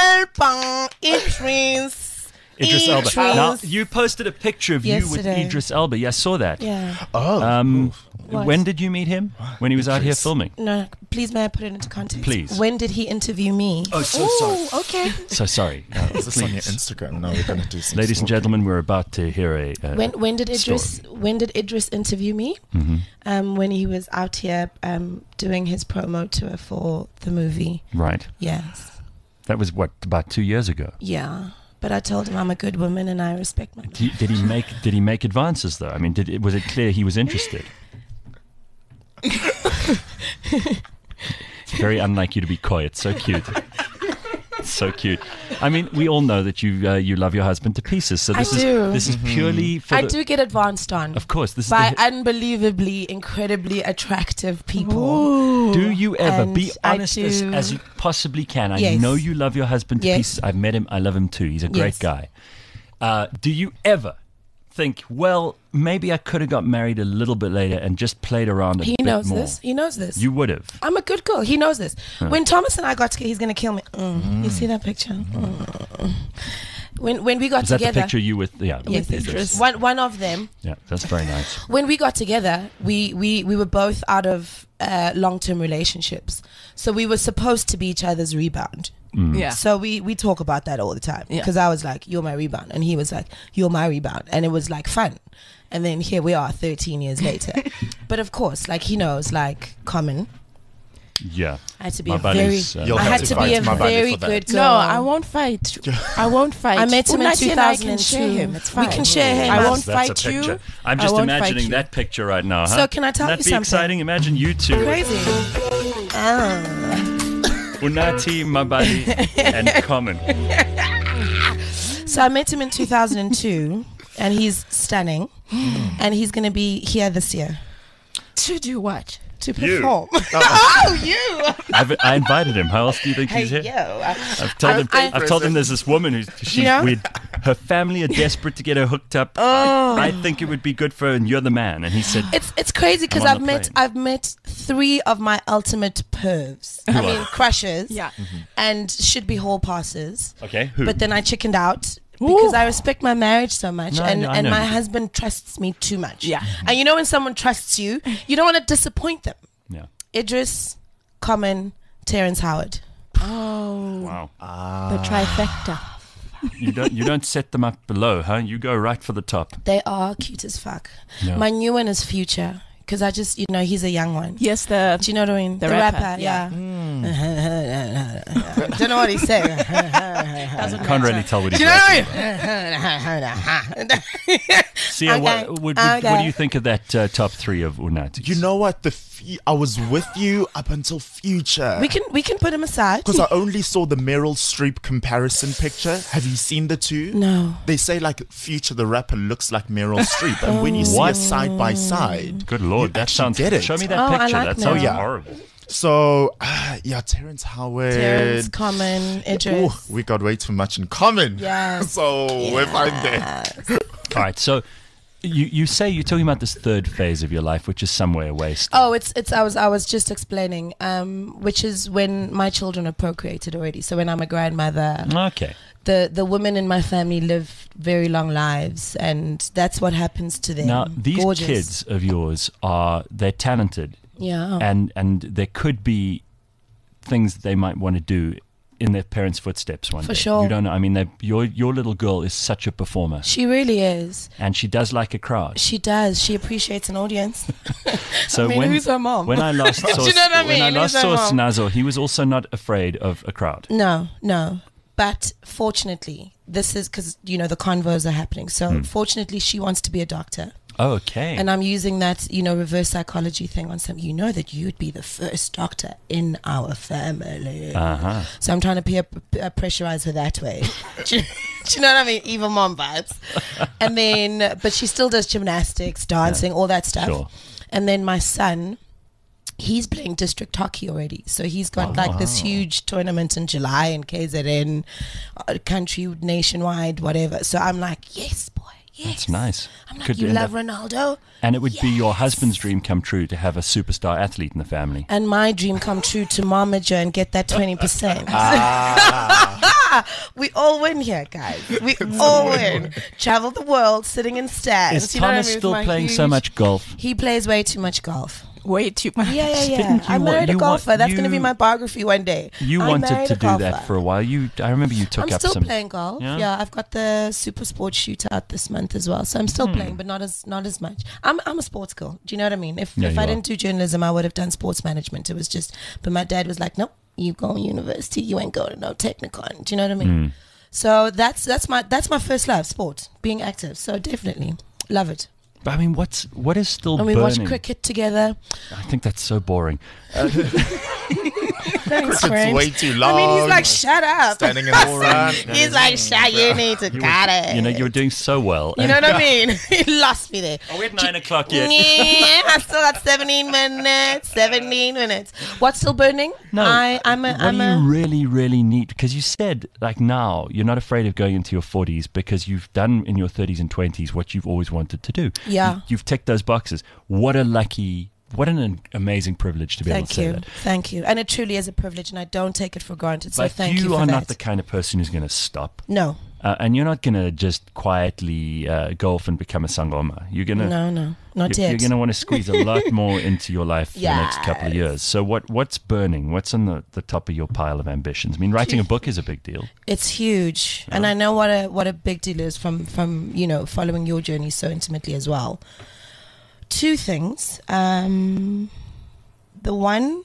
Idris Elba. Now, you posted a picture of you Yesterday. with Idris Elba. Yeah, I saw that. Yeah. Oh, Um, What? when did you meet him? When he was out here filming? No, please, may I put it into context? Please. When did he interview me? Oh, so Oh, okay. So sorry. Uh, is this on your please. Instagram? No, we're gonna do some. Ladies and stalking. gentlemen, we're about to hear a. Uh, When when did Idris story. when did Idris interview me? Mhm. Um, when he was out here um, doing his promo tour for the movie. Right. Yes. That was what, about two years ago. Yeah. But I told him I'm a good woman and I respect my. Did he, did he make Did he make advances though? I mean, did it, was it clear he was interested? It's very unlike you to be coy. It's so cute. It's so cute. I mean, we all know that you uh, you love your husband to pieces. So I this is do. this is purely for I the, do get advanced on Of course, this is by the, unbelievably, incredibly attractive people. Do you ever And be I honest as, do. as you possibly can? I Yes. know you love your husband to Yes. pieces. I've met him. I love him too. He's a great Yes. guy. Uh, do you ever think, well, maybe I could have got married a little bit later and just played around a He bit knows more? this. He knows this. You would have. I'm a good girl. He knows this. When Thomas and I got together, he's going to kill me. Mm. You see that picture? Mm. When when we got Is that together, the picture you with? Yeah, yes, with Idris. one one of them. Yeah, that's very nice. When we got together, we we we were both out of uh, long term relationships, so we were supposed to be each other's rebound. Yeah. So we we talk about that all the time Yeah. because I was like, "You're my rebound," and he was like, "You're my rebound," and it was like fun. And then here we are, thirteen years later. But of course, like he knows, like Common. Yeah. I had to be My a very, buddies, uh, You'll I have had to to be fight a my buddy very for that. good girl. No, I won't fight. I won't fight. I met him in Unati two and I thousand can two. share him. It's We fine. can share him. I That's- won't That's fight a you. picture. I'm I just won't fight imagining you. that picture right now. Huh? So can I tell Wouldn't you that be something? exciting? Imagine you two, Crazy. Ah. Unati, Mabali, and Common. So I met him in two thousand two, and he's stunning, and he's going to be here this year To do what? to You. perform. Oh, you! I've, I invited him. How else do you think Hey, he's here? yo. I've told I- him. I- I've told him there's this woman who's she's You know? weird. Her family are desperate to get her hooked up. Oh. I think it would be good for her, and you're the man. And he said, It's it's crazy because I'm on I've the met plane. I've met three of my ultimate pervs. I Who mean are? crushes. Yeah. And should be hall passes. "Okay, who?" But then I chickened out because I respect my marriage so much, No, I and, know- I and know my you do. husband trusts me too much. Yeah. And you know when someone trusts you, you don't want to disappoint them. yeah. Idris, Common, Terrence Howard. Oh, Wow. the trifecta. You don't. You don't set them up below, huh? You go right for the top. They are cute as fuck. Yeah. My new one is Future because I just, you know, he's a young one. Yes, the Do you know what I mean? The rapper, yeah. yeah. Don't know what he's saying. doesn't Can't really matter. tell what he's Do you know like. what I mean? Sia, Okay, what, what, what, what okay. do you think of that uh, top three of Unati? You know what? The f- I was with you up until Future. We can we can put him aside. Because I only saw the Meryl Streep comparison picture. Have you seen the two? No. They say like Future the rapper looks like Meryl Streep, and when you see What? it side by side, Good lord, you that actually sounds. get it. Show me that Oh, I picture. like that Meryl. sounds Oh, yeah. horrible. So uh, yeah, Terrence Howard. Terrence, Common, Ooh, Idris. we got way too much in common. Yes. So we're fine there. All right, so you you say you're talking about this third phase of your life, which is somewhere away. Still. Oh, it's it's. I was I was just explaining, um, which is when my children are procreated already. So when I'm a grandmother, Okay. the the women in my family live very long lives, and that's what happens to them. Now these Gorgeous. kids of yours are they're talented, yeah, and and there could be things they might want to do in their parents' footsteps one For day. sure. You don't know. I mean, they- your your little girl is such a performer, she really is. and she does like a crowd. She does. She appreciates an audience. So I mean, when who's her mom? when I last saw Do you know what I when I mean? last Who's saw her mom? Snazo, he was also not afraid of a crowd. No, no. But fortunately, this is because, you know, the convos are happening. So Hmm. fortunately, she wants to be a doctor. Oh, okay. And I'm using that, you know, reverse psychology thing on some. You know that you'd be the first doctor in our family. uh-huh. So I'm trying to peer, peer pressurize her that way. do, you, do you know what I mean? Evil mom vibes. And then, but she still does gymnastics, dancing, all that stuff. Sure. And then my son, he's playing district hockey already. So he's got Oh, like this huge tournament in July in K Z N, uh, country, nationwide, whatever. So I'm like, yes, boy, yes. That's nice. I'm like, Could you end love up- Ronaldo? And it would be your Yes. husband's dream come true to have a superstar athlete in the family. And my dream come true to momager and get that twenty percent. We all win here, guys. We all win. Travel the world, sitting in stands. Is You know what I Thomas mean? With still my playing so huge- much golf? He plays way too much golf. Way too much. Yeah, yeah, yeah. Didn't I you wa- married a you wa- golfer. That's going to be you- my biography one day. You I wanted married to a do that golfer. for a while. You, I remember you took I'm up still some. playing golf. Yeah? Yeah? I've got the Super Sports shootout this month as well. So I'm still playing, but not as not as much. I'm I'm a sports girl. Do you know what I mean? If Yeah, if you I are. didn't do journalism, I would have done sports management. It was just, but my dad was like, nope, you go to university, you ain't going to no technicon. Do you know what I mean? Mm. So that's that's my that's my first love, sport, being active. So definitely love it. But I mean, what's what is still And we burning? watch cricket together. I think that's so boring. Thanks, It's friend. way too long. I mean, he's like, shut up. standing in the sun. He's like, shut, you need to You, cut were, it. you know, you were doing so well. You know what I mean? He lost me there. Are we at nine o'clock yet? Yeah, I still got seventeen minutes. seventeen minutes. What's still burning? No, I, I'm a. what I'm do a you really, really need? Because you said, like now, you're not afraid of going into your forties because you've done in your thirties and twenties what you've always wanted to do. Yeah. You, you've ticked those boxes. What a lucky, what an amazing privilege to be able Thank to say you. that. Thank you. And it truly is a privilege, and I don't take it for granted. So But thank you you for are that. not the kind of person who's going to stop. no. Uh, and you're not going to just quietly uh, go off and become a sangoma. You're going to No, no, not you're, yet. you're going to want to squeeze a lot more into your life for the next couple of Yes. years. So what what's burning? What's on the, the top of your pile of ambitions? I mean, writing a book is a big deal. It's huge, and I know what a what a big deal is from from you know following your journey so intimately as well. Two things. Um, the one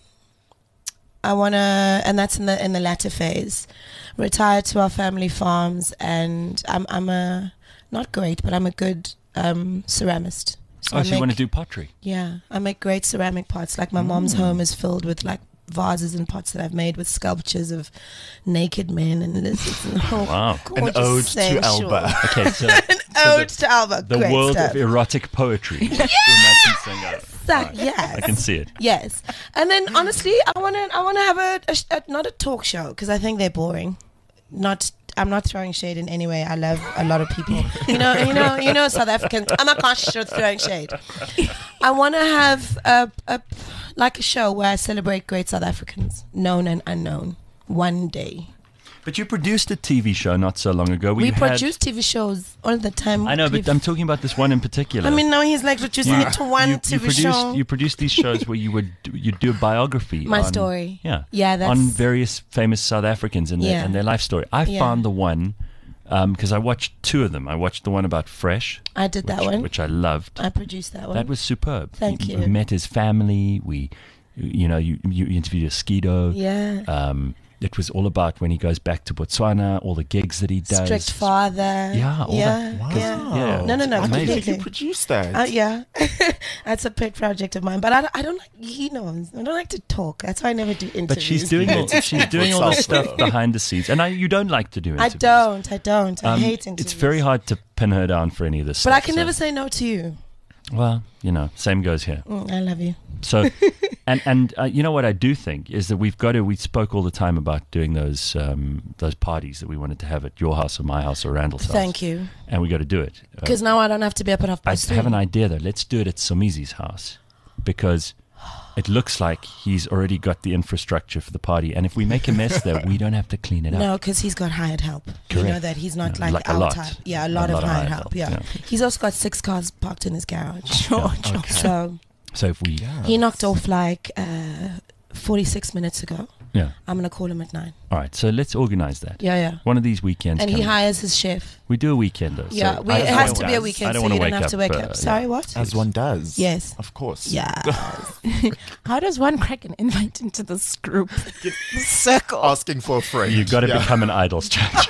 I wanna, and that's in the in the latter phase, retire to our family farms, and I'm I'm a not great, but I'm a good um, ceramist. Oh, I so you want to make- do pottery? Yeah, I make great ceramic pots. Like my mom's home is filled with like vases and pots that I've made with sculptures of naked men and lizards and oh, Wow. An gorgeous ode to sensual. Alba. Okay, so An ode to Alba. the Great world stuff. of erotic poetry. yes! Sa- yes. I can see it. Yes, and then honestly, I want to. I want to have a, a, sh- a not a talk show because I think they're boring. Not. I'm not throwing shade in any way. I love a lot of people. You know. You know. You know. South Africans. I'm not conscious of throwing shade. I want to have a, a like a show where I celebrate great South Africans, known and unknown, one day. But you produced a T V show not so long ago. where We you had- produce T V shows all the time. I know, but We've- I'm talking about this one in particular. I mean, now he's like reducing it to one you, T V you produced, show. You produced these shows where you would you do a biography. My on, story. Yeah. Yeah, that's- on various famous South Africans and their, Yeah. and their life story. I Yeah. found the one because I watched two of them. I watched the one about Fresh. I did that which, one. which I loved. I produced that one. That was superb. Thank we, you. We met his family. We, you know, you you interviewed a Skido. Yeah. Um, it was all about when he goes back to Botswana, all the gigs that he does. Strict father. Yeah, all yeah. that. Yeah. Yeah. No, no, no. Amazing. Did Completely. you produce that? Uh, yeah, that's a pet project of mine. But I, don't- I don't like. He knows. I don't like to talk. That's why I never do interviews. But she's doing all, she's doing all this Self-worth. stuff behind the scenes, and I, you don't like to do I interviews. don't. I don't. I Um, hate interviews. It's very hard to pin her down for any of this But stuff. I can so- never say no to you. Well, you know, same goes here. Mm, I love you. So, and and uh, you know what I do think is that we've got to. We spoke all the time about doing those um, those parties that we wanted to have at your house or my house or Randall's house. Thank you. And we got to do it. Uh, Because now I don't have to be up at half I past have an three. idea though. Let's do it at Somizi's house because it looks like he's already got the infrastructure for the party. And if we make a mess there, we don't have to clean it up. No, because he's got hired help. You know Correct. that he's not Yeah, like, like a our lot. type. Yeah, a lot, A of, lot of hired hired help. help, Yeah. yeah. He's also got six cars parked in his garage. Sure, sure. So So if we, he knocked off like uh, forty-six minutes ago. yeah. I'm gonna call him at nine. All right. So let's organize that. Yeah, yeah. One of these weekends. And he coming. hires his chef. We do a weekend though. Yeah, so we, I- it I has don't to wanna- be a I weekend, don't so wanna you don't wake have to up, wake uh, up. Sorry, yeah. what? As one does. Yes. Of course. Yeah. How does one crack an invite into this group? This circle. Asking for a friend. You've got to Yeah. become an idols church.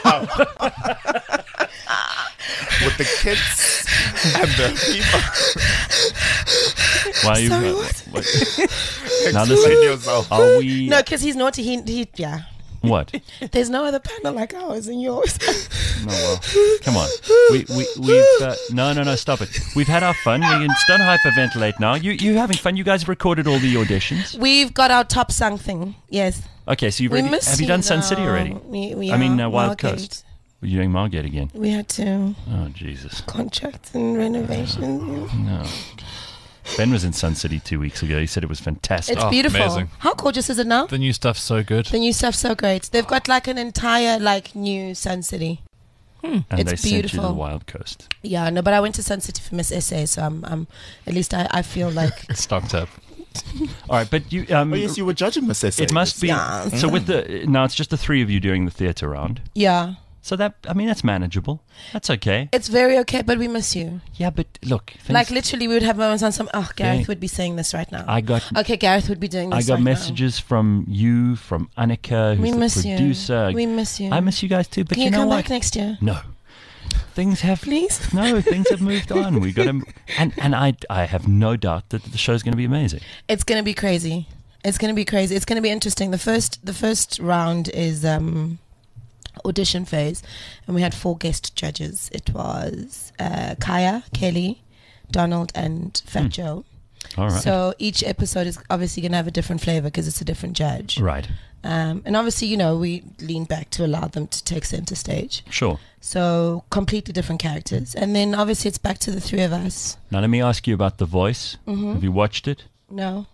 With the kids and the people. Why you? Sorry, uh, what? what- Now Explain listen. yourself. Are we? No, because he's naughty. He, he, yeah. What? There's no other panel like ours and yours. No, well, come on. We we we've uh, no no no stop it. We've had our fun. We can don't hyperventilate now. You you having fun? You guys have recorded all the auditions. We've got our top sung thing. Yes. Okay, so you've We already miss have you done Sun though. City already? We, we I mean, are uh, Wild Margate. Coast. Were you doing Margate again? We had to Oh Jesus. contract and renovations. No. Ben was in Sun City two weeks ago. He said it was fantastic. It's Oh, beautiful. amazing. How gorgeous is it now? The new stuff's so good. The new stuff's so great. They've got like an entire like new Sun City. and it's they sent you to the beautiful. Wild Coast. Yeah, no, but I went to Sun City for Miss S A, so I'm, I'm at least I, I feel like Stocked up. All right, but you um Oh, yes, you were judging Miss S A. it must be Yeah. so with the now it's just the three of you doing the theatre round. yeah, So that I mean that's manageable. That's okay. it's very okay. But we miss you. Yeah, but look, things, Like literally, we would have moments on some. Oh, Gareth Yeah. would be saying this right now. I got okay, Gareth would be doing I this. got right messages from you, from Annika, who's Now. We the miss producer. you. We miss you. I miss you guys too, but Can you, you, know come what? back next year, No, things have please? no things have moved on. We got to, and and I I have no doubt that the show's going to be amazing. It's gonna be crazy. It's gonna be crazy. It's gonna be interesting. The first the first round is um, audition phase, and we had four guest judges. It was uh, Kaya, Kelly, Donald, and Fat Hmm. Joe. All right, So each episode is obviously gonna have a different flavor because it's a different judge. right, Um, and obviously, you know, we lean back to allow them to take center stage. sure. So completely different characters, and then obviously it's back to the three of us. Now let me ask you about The Voice. Mm-hmm. Have you watched it? No,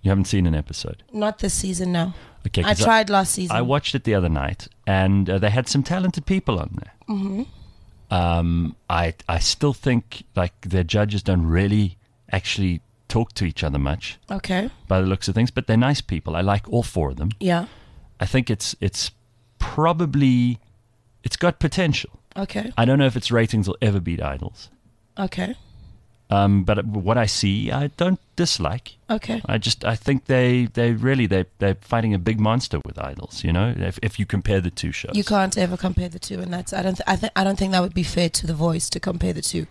You haven't seen an episode? Not this season, no. Okay, I 'cause tried last season. I watched it the other night, and uh, they had some talented people on there. Mm-hmm. Um, I I still think like their judges don't really actually talk to each other much Okay. by the looks of things, but they're nice people. I like all four of them. Yeah. I think it's it's probably it's got potential. Okay. I don't know if its ratings will ever beat Idols. Okay. Um, but what I see, I don't dislike. Okay. I just I think they they really they they're fighting a big monster with Idols. You know, if if you compare the two shows, You can't ever compare the two, and that's I don't th- I think I don't think that would be fair to The Voice to compare the two.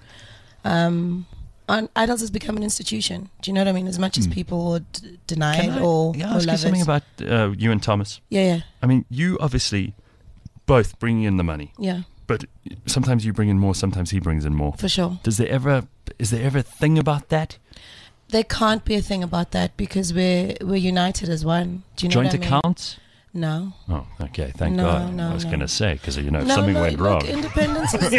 Um, and Idols has become an institution. Do you know what I mean? As much as people would deny Can it I or, yeah, or ask you love something it. about uh, you and Thomas? yeah, yeah, I mean, you obviously both bring in the money, yeah, but sometimes you bring in more, sometimes he brings in more. for sure. Does there ever is there ever a thing about that? There can't be a thing about that because we're we're united as one. Do you know Joint what I mean? accounts? No. Oh, okay. Thank No, God. no, I was no. going to say because you know if no, something no, went look, wrong. Independence is...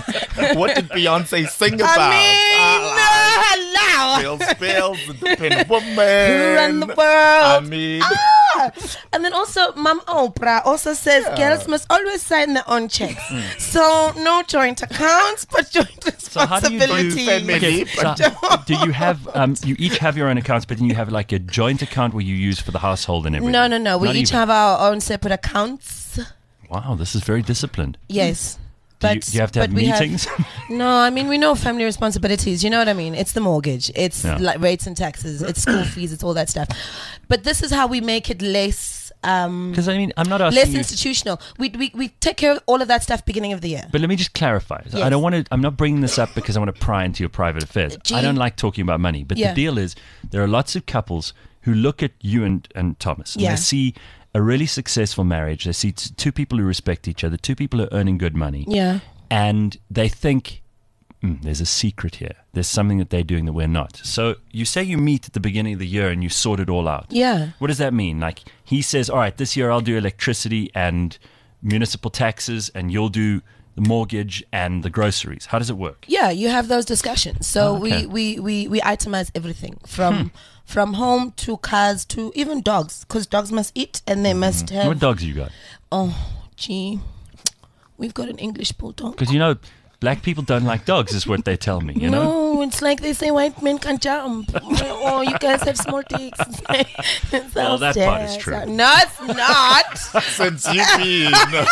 What did Beyonce sing about? I mean, no, hello. Bills, bills, independent woman. Who run the world? I mean, Ah! And then also, Mom Oprah also says girls must always sign their own checks. So no joint accounts, but joint So how do you do? responsibility. Okay, so do you have? Um, you each have your own accounts, but then you have like a joint account where you use for the household and everything. No, no, no. We Not each even. have our own separate accounts. Wow, this is very disciplined. Yes. Do you, But, do you have to but have we meetings? No, I mean, we know family responsibilities. You know what I mean? It's the mortgage. It's Yeah. like rates and taxes. It's school fees. It's all that stuff. But this is how we make it less, um, Because I mean, I'm not asking less you. institutional. We, we, we take care of all of that stuff beginning of the year. But let me just clarify. I Yes. don't want to. I'm not bringing this up because I want to pry into your private affairs. Gee. I don't like talking about money. But Yeah. the deal is, there are lots of couples who look at you and, and Thomas, and Yeah. they see a really successful marriage. They see t- two people who respect each other, two people who are earning good money, Yeah. and they think mm, there's a secret here. There's something that they're doing that we're not. So you say you meet at the beginning of the year and you sort it all out. Yeah. What does that mean? Like he says, all right, this year I'll do electricity and municipal taxes, and you'll do the mortgage and the groceries. How does it work? Yeah, you have those discussions. So Oh, okay. we, we, we, we itemize everything from from home to cars to even dogs, because dogs must eat and they must have. What dogs you got? Oh, gee, we've got an English bulldog. Because you know, black people don't like dogs, is what they tell me. You know. No, it's like they say white men can't jump. Oh, you guys have small dicks. It's so Well, that part is sad. true. No, it's not. since you've been,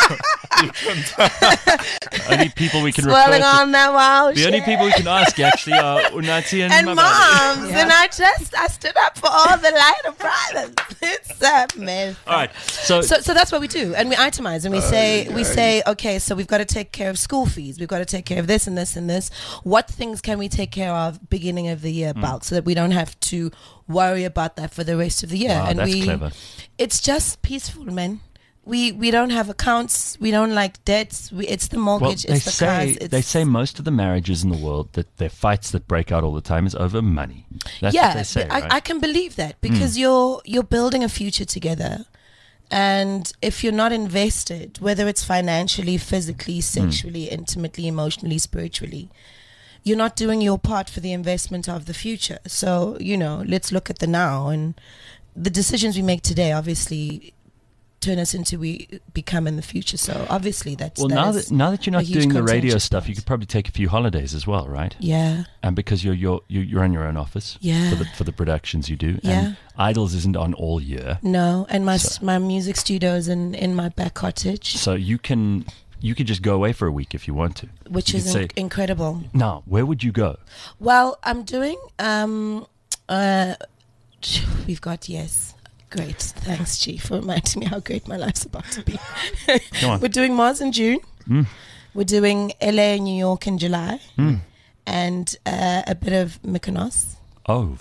Only people we can Swirling refer to. on that wow. The only people we can ask actually are Unati and, and Mama. moms, and I just I stood up for all the lighter brothers. It's a mess. All right, so, So, so that's what we do, and we itemize, and we say, we say, okay, so we've got to take care of school fees, we've got to take care of this and this and this. What things can we take care of beginning of the year, Hmm. bulk, so that we don't have to worry about that for the rest of the year? Wow, and that's we, clever. It's just peaceful, man. We we don't have accounts, we don't like debts. We, it's the well, mortgage, they it's the say cars. It's, they say most of the marriages in the world that their fights that break out all the time is over money. That's yeah, what they say, but I, right? I can believe that because Hmm. you're you're building a future together, and if you're not invested, whether it's financially, physically, sexually, intimately, emotionally, spiritually, you're not doing your part for the investment of the future. So you know, let's look at the now, and the decisions we make today obviously turn us into we become in the future. So obviously that's well, that now is that now that you're a not huge doing the radio contentious stuff, you part. could probably take a few holidays as well, right? yeah. And because you're you're you- you're in your own office Yeah. for the for the productions you do, Yeah. and Idols isn't on all year, No, and my So- my music studio is in in my back cottage, so you can you could just go away for a week if you want to. which You is could in- say, incredible. now, where would you go? Well, I'm doing. Um, uh, we've got yes, great. Thanks, Chief, for reminding me how great my life's about to be. Come on. We're doing Mars in June. Mm. We're doing L A and New York in July, Mm. and uh, a bit of Mykonos. Oh,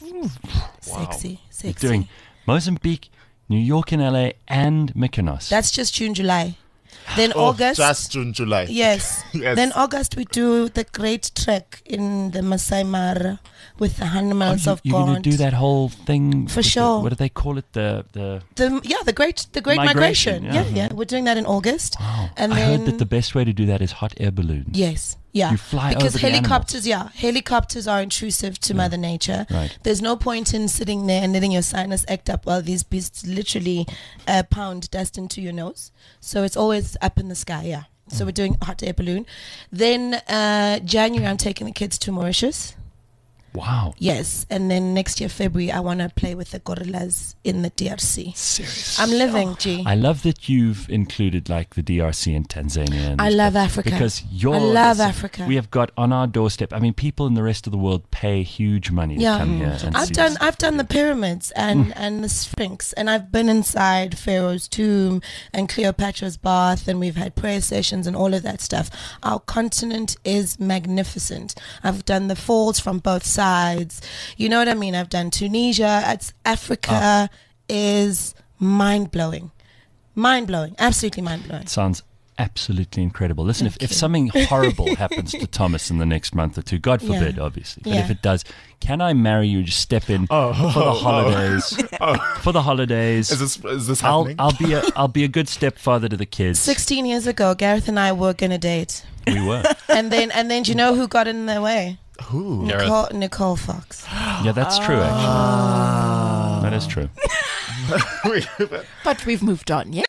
Sexy, you're sexy. doing Mozambique, New York and L A, and Mykonos. That's just June, July. Then oh, August. just June, July. Yes. Yes. Then August we do the great trek in the Masai Mara with the Oh, animals you, of you're God. going to do that whole thing For with the- sure. what do they call it? The the The yeah, the great the great Migration, migration. yeah. Yeah, yeah. We're doing that in August. wow. And I then heard that the best way to do that is hot air balloons. yes, Yeah, You fly because over the helicopters. Yeah, helicopters are intrusive to Mother Nature. Right. There's no point in sitting there and letting your sinus act up while these beasts literally uh, pound dust into your nose. So it's always up in the sky. Yeah. So we're doing hot air balloon. Then uh, January, I'm taking the kids to Mauritius. Wow. Yes, and then next year February, I want to play with the gorillas in the D R C. Seriously. I'm living, G. I love that you've included like the D R C and Tanzania. And I stuff, love Africa. because you're. I love Africa. We have got on our doorstep. I mean, people in the rest of the world pay huge money Yeah. to come here. And I've see done this I've stuff. done the pyramids and, and the Sphinx, and I've been inside Pharaoh's tomb and Cleopatra's bath, and we've had prayer sessions and all of that stuff. Our continent is magnificent. I've done the falls from both sides. You know what I mean? I've done Tunisia. It's Africa is mind blowing, mind blowing, absolutely mind blowing. Sounds absolutely incredible. Listen, if, Thank if you. something horrible happens to Thomas in the next month or two, God Yeah. forbid, obviously, but Yeah. if it does, can I marry you? Just step in Oh, for the oh, holidays. For the holidays. Is this is this I'll happening? I'll be a I'll be a good stepfather to the kids. Sixteen years ago, Gareth and I were gonna date, We were. and then and then do you know who got in their way? Who? Gareth. Nicole, Nicole Fox. Yeah, that's true. Actually, that is true. But we've moved on, yeah?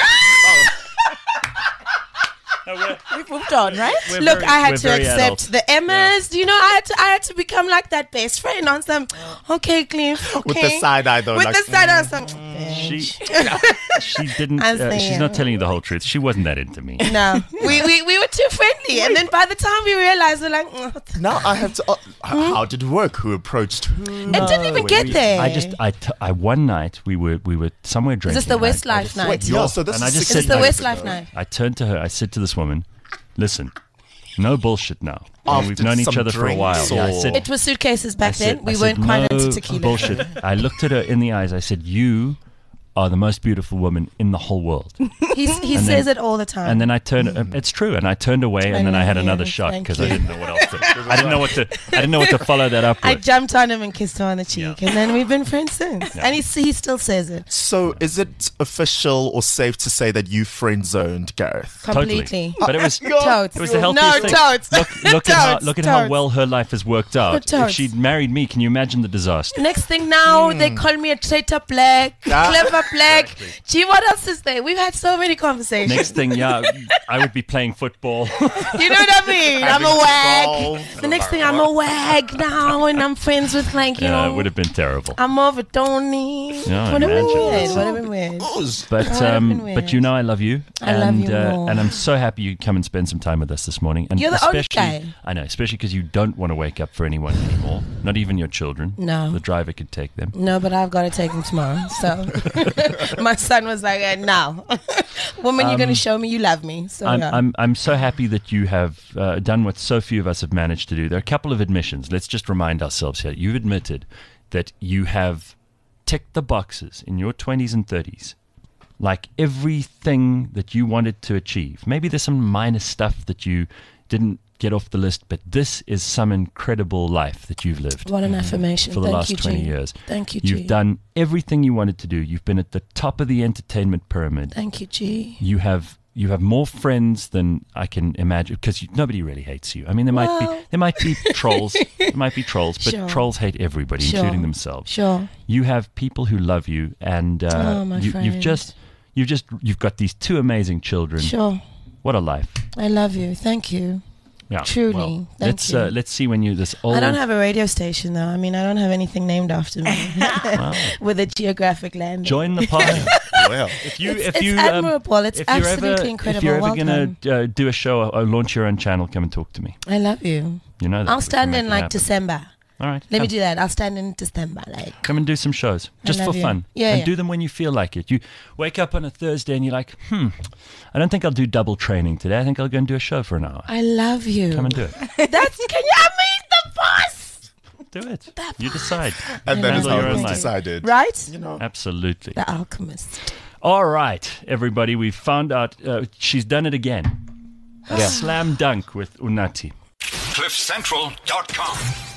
We've moved on, right? We're Look, very- I had we're to very accept adult. the Emmas. You know, I had to I had to become like that best friend on some. Okay, Cliff. Okay. With the side eye though. With like, the side eye, some. She she didn't. I was Uh, she's thinking- not telling you the whole truth. She wasn't that into me. No, we, we we were too friendly, and then by the time we realized, we're like, mm, Now I have to. Uh, h- how did it work? Who approached who? it didn't even get there. I just I, t- I one night we were we were somewhere Is drinking. this the and I- I Westlife just- night? Wait, Yo, yeah. So this and I is just six Is said this the years Westlife ago. night? I turned to her. I said to this woman, "Listen, no bullshit now. After We've known each some other for a while." drinks Yeah, I or- said, It was suitcases I back said- then. We I weren't said, quite no into tequila. bullshit. I looked at her in the eyes. I said, "You are the most beautiful woman in the whole world." He he And says then- it all the time. And then I turned. uh, It's true. And I turned away, and then I love had you. another shot Thank because I you. didn't know what else. To, I didn't know what to. I didn't know what to follow that up I with. jumped on him and kissed him on the cheek, Yeah. and then we've been friends since. Yeah. And he he still says it So is it official or safe to say that you friend zoned Gareth? Totally. completely. But it was. Totes. It was the no, healthiest thing. totes. Look, look at how Totes, look at how totes. well her life has worked out. If Totes. she'd married me, can you imagine the disaster? Next thing now, they call me a traitor black, Ah. clever black. Gee, what else is there? We've had so many conversations. Next thing, yeah, I would be playing football. You know what I mean? I'm a Having wag. golf. The next thing, I'm a wag now, and I'm friends with like you yeah, know. it would have been terrible. I'm over Tony. Yeah, I would have been imagine. weird. Would have been weird. But That would have been um, but weird. you know I love you. I and, love you uh, more. And I'm so happy you come and spend some time with us this morning. And You're the only especially, guy. I know, especially because you don't want to wake up for anyone anymore. Not even your children. No. The driver could take them. No, but I've got to take him tomorrow. So my son was like, uh, "No, woman, you're going to show me you love me." So I'm, yeah. I'm I'm so happy that you have uh, done what so few of us have managed to do. There are a couple of admissions. Let's just remind ourselves here. You've admitted that you have ticked the boxes in your twenties and thirties, like everything that you wanted to achieve. Maybe there's some minor stuff that you didn't get off the list, but this is some incredible life that you've lived What an affirmation. for the Thank last you, twenty G. years. Thank you, G. You've done everything you wanted to do. You've been at the top of the entertainment pyramid. Thank you, G. You have you have more friends than I can imagine because nobody really hates you. I mean, there might Well. be there might be trolls, there might be trolls, but Sure. trolls hate everybody, Sure. including themselves. Sure. You have people who love you, and uh, Oh, my you, you've friend. just you've just you've got these two amazing children. Sure. What a life! I love you. Thank you. Yeah, Truly. Well, Thank let's you. Uh, let's see when you this old. I don't have a radio station though. I mean, I don't have anything named after me Wow. with a geographic landing. Join the party. Well, If you It's, if it's you um, admirable. It's if you're absolutely ever, incredible. If you're ever Welcome. gonna uh, do a show or, or launch your own channel, come and talk to me. I love you. You know that. I'll we can stand make in it like happen. December. All right. Let come. me do that. I'll stand in December. Like, Come and do some shows I just love for you. fun. Yeah, and yeah. do them when you feel like it. You wake up on a Thursday and you're like, hmm, I don't think I'll do double training today. I think I'll go and do a show for an hour. I love you. Come and do it. That's can you? I mean the boss, Do it. You decide. and that I is love how your it was own life. decided. right? You know. Absolutely. The alchemist. All right, everybody. We've found out uh, she's done it again. A slam dunk with Unati. cliff central dot com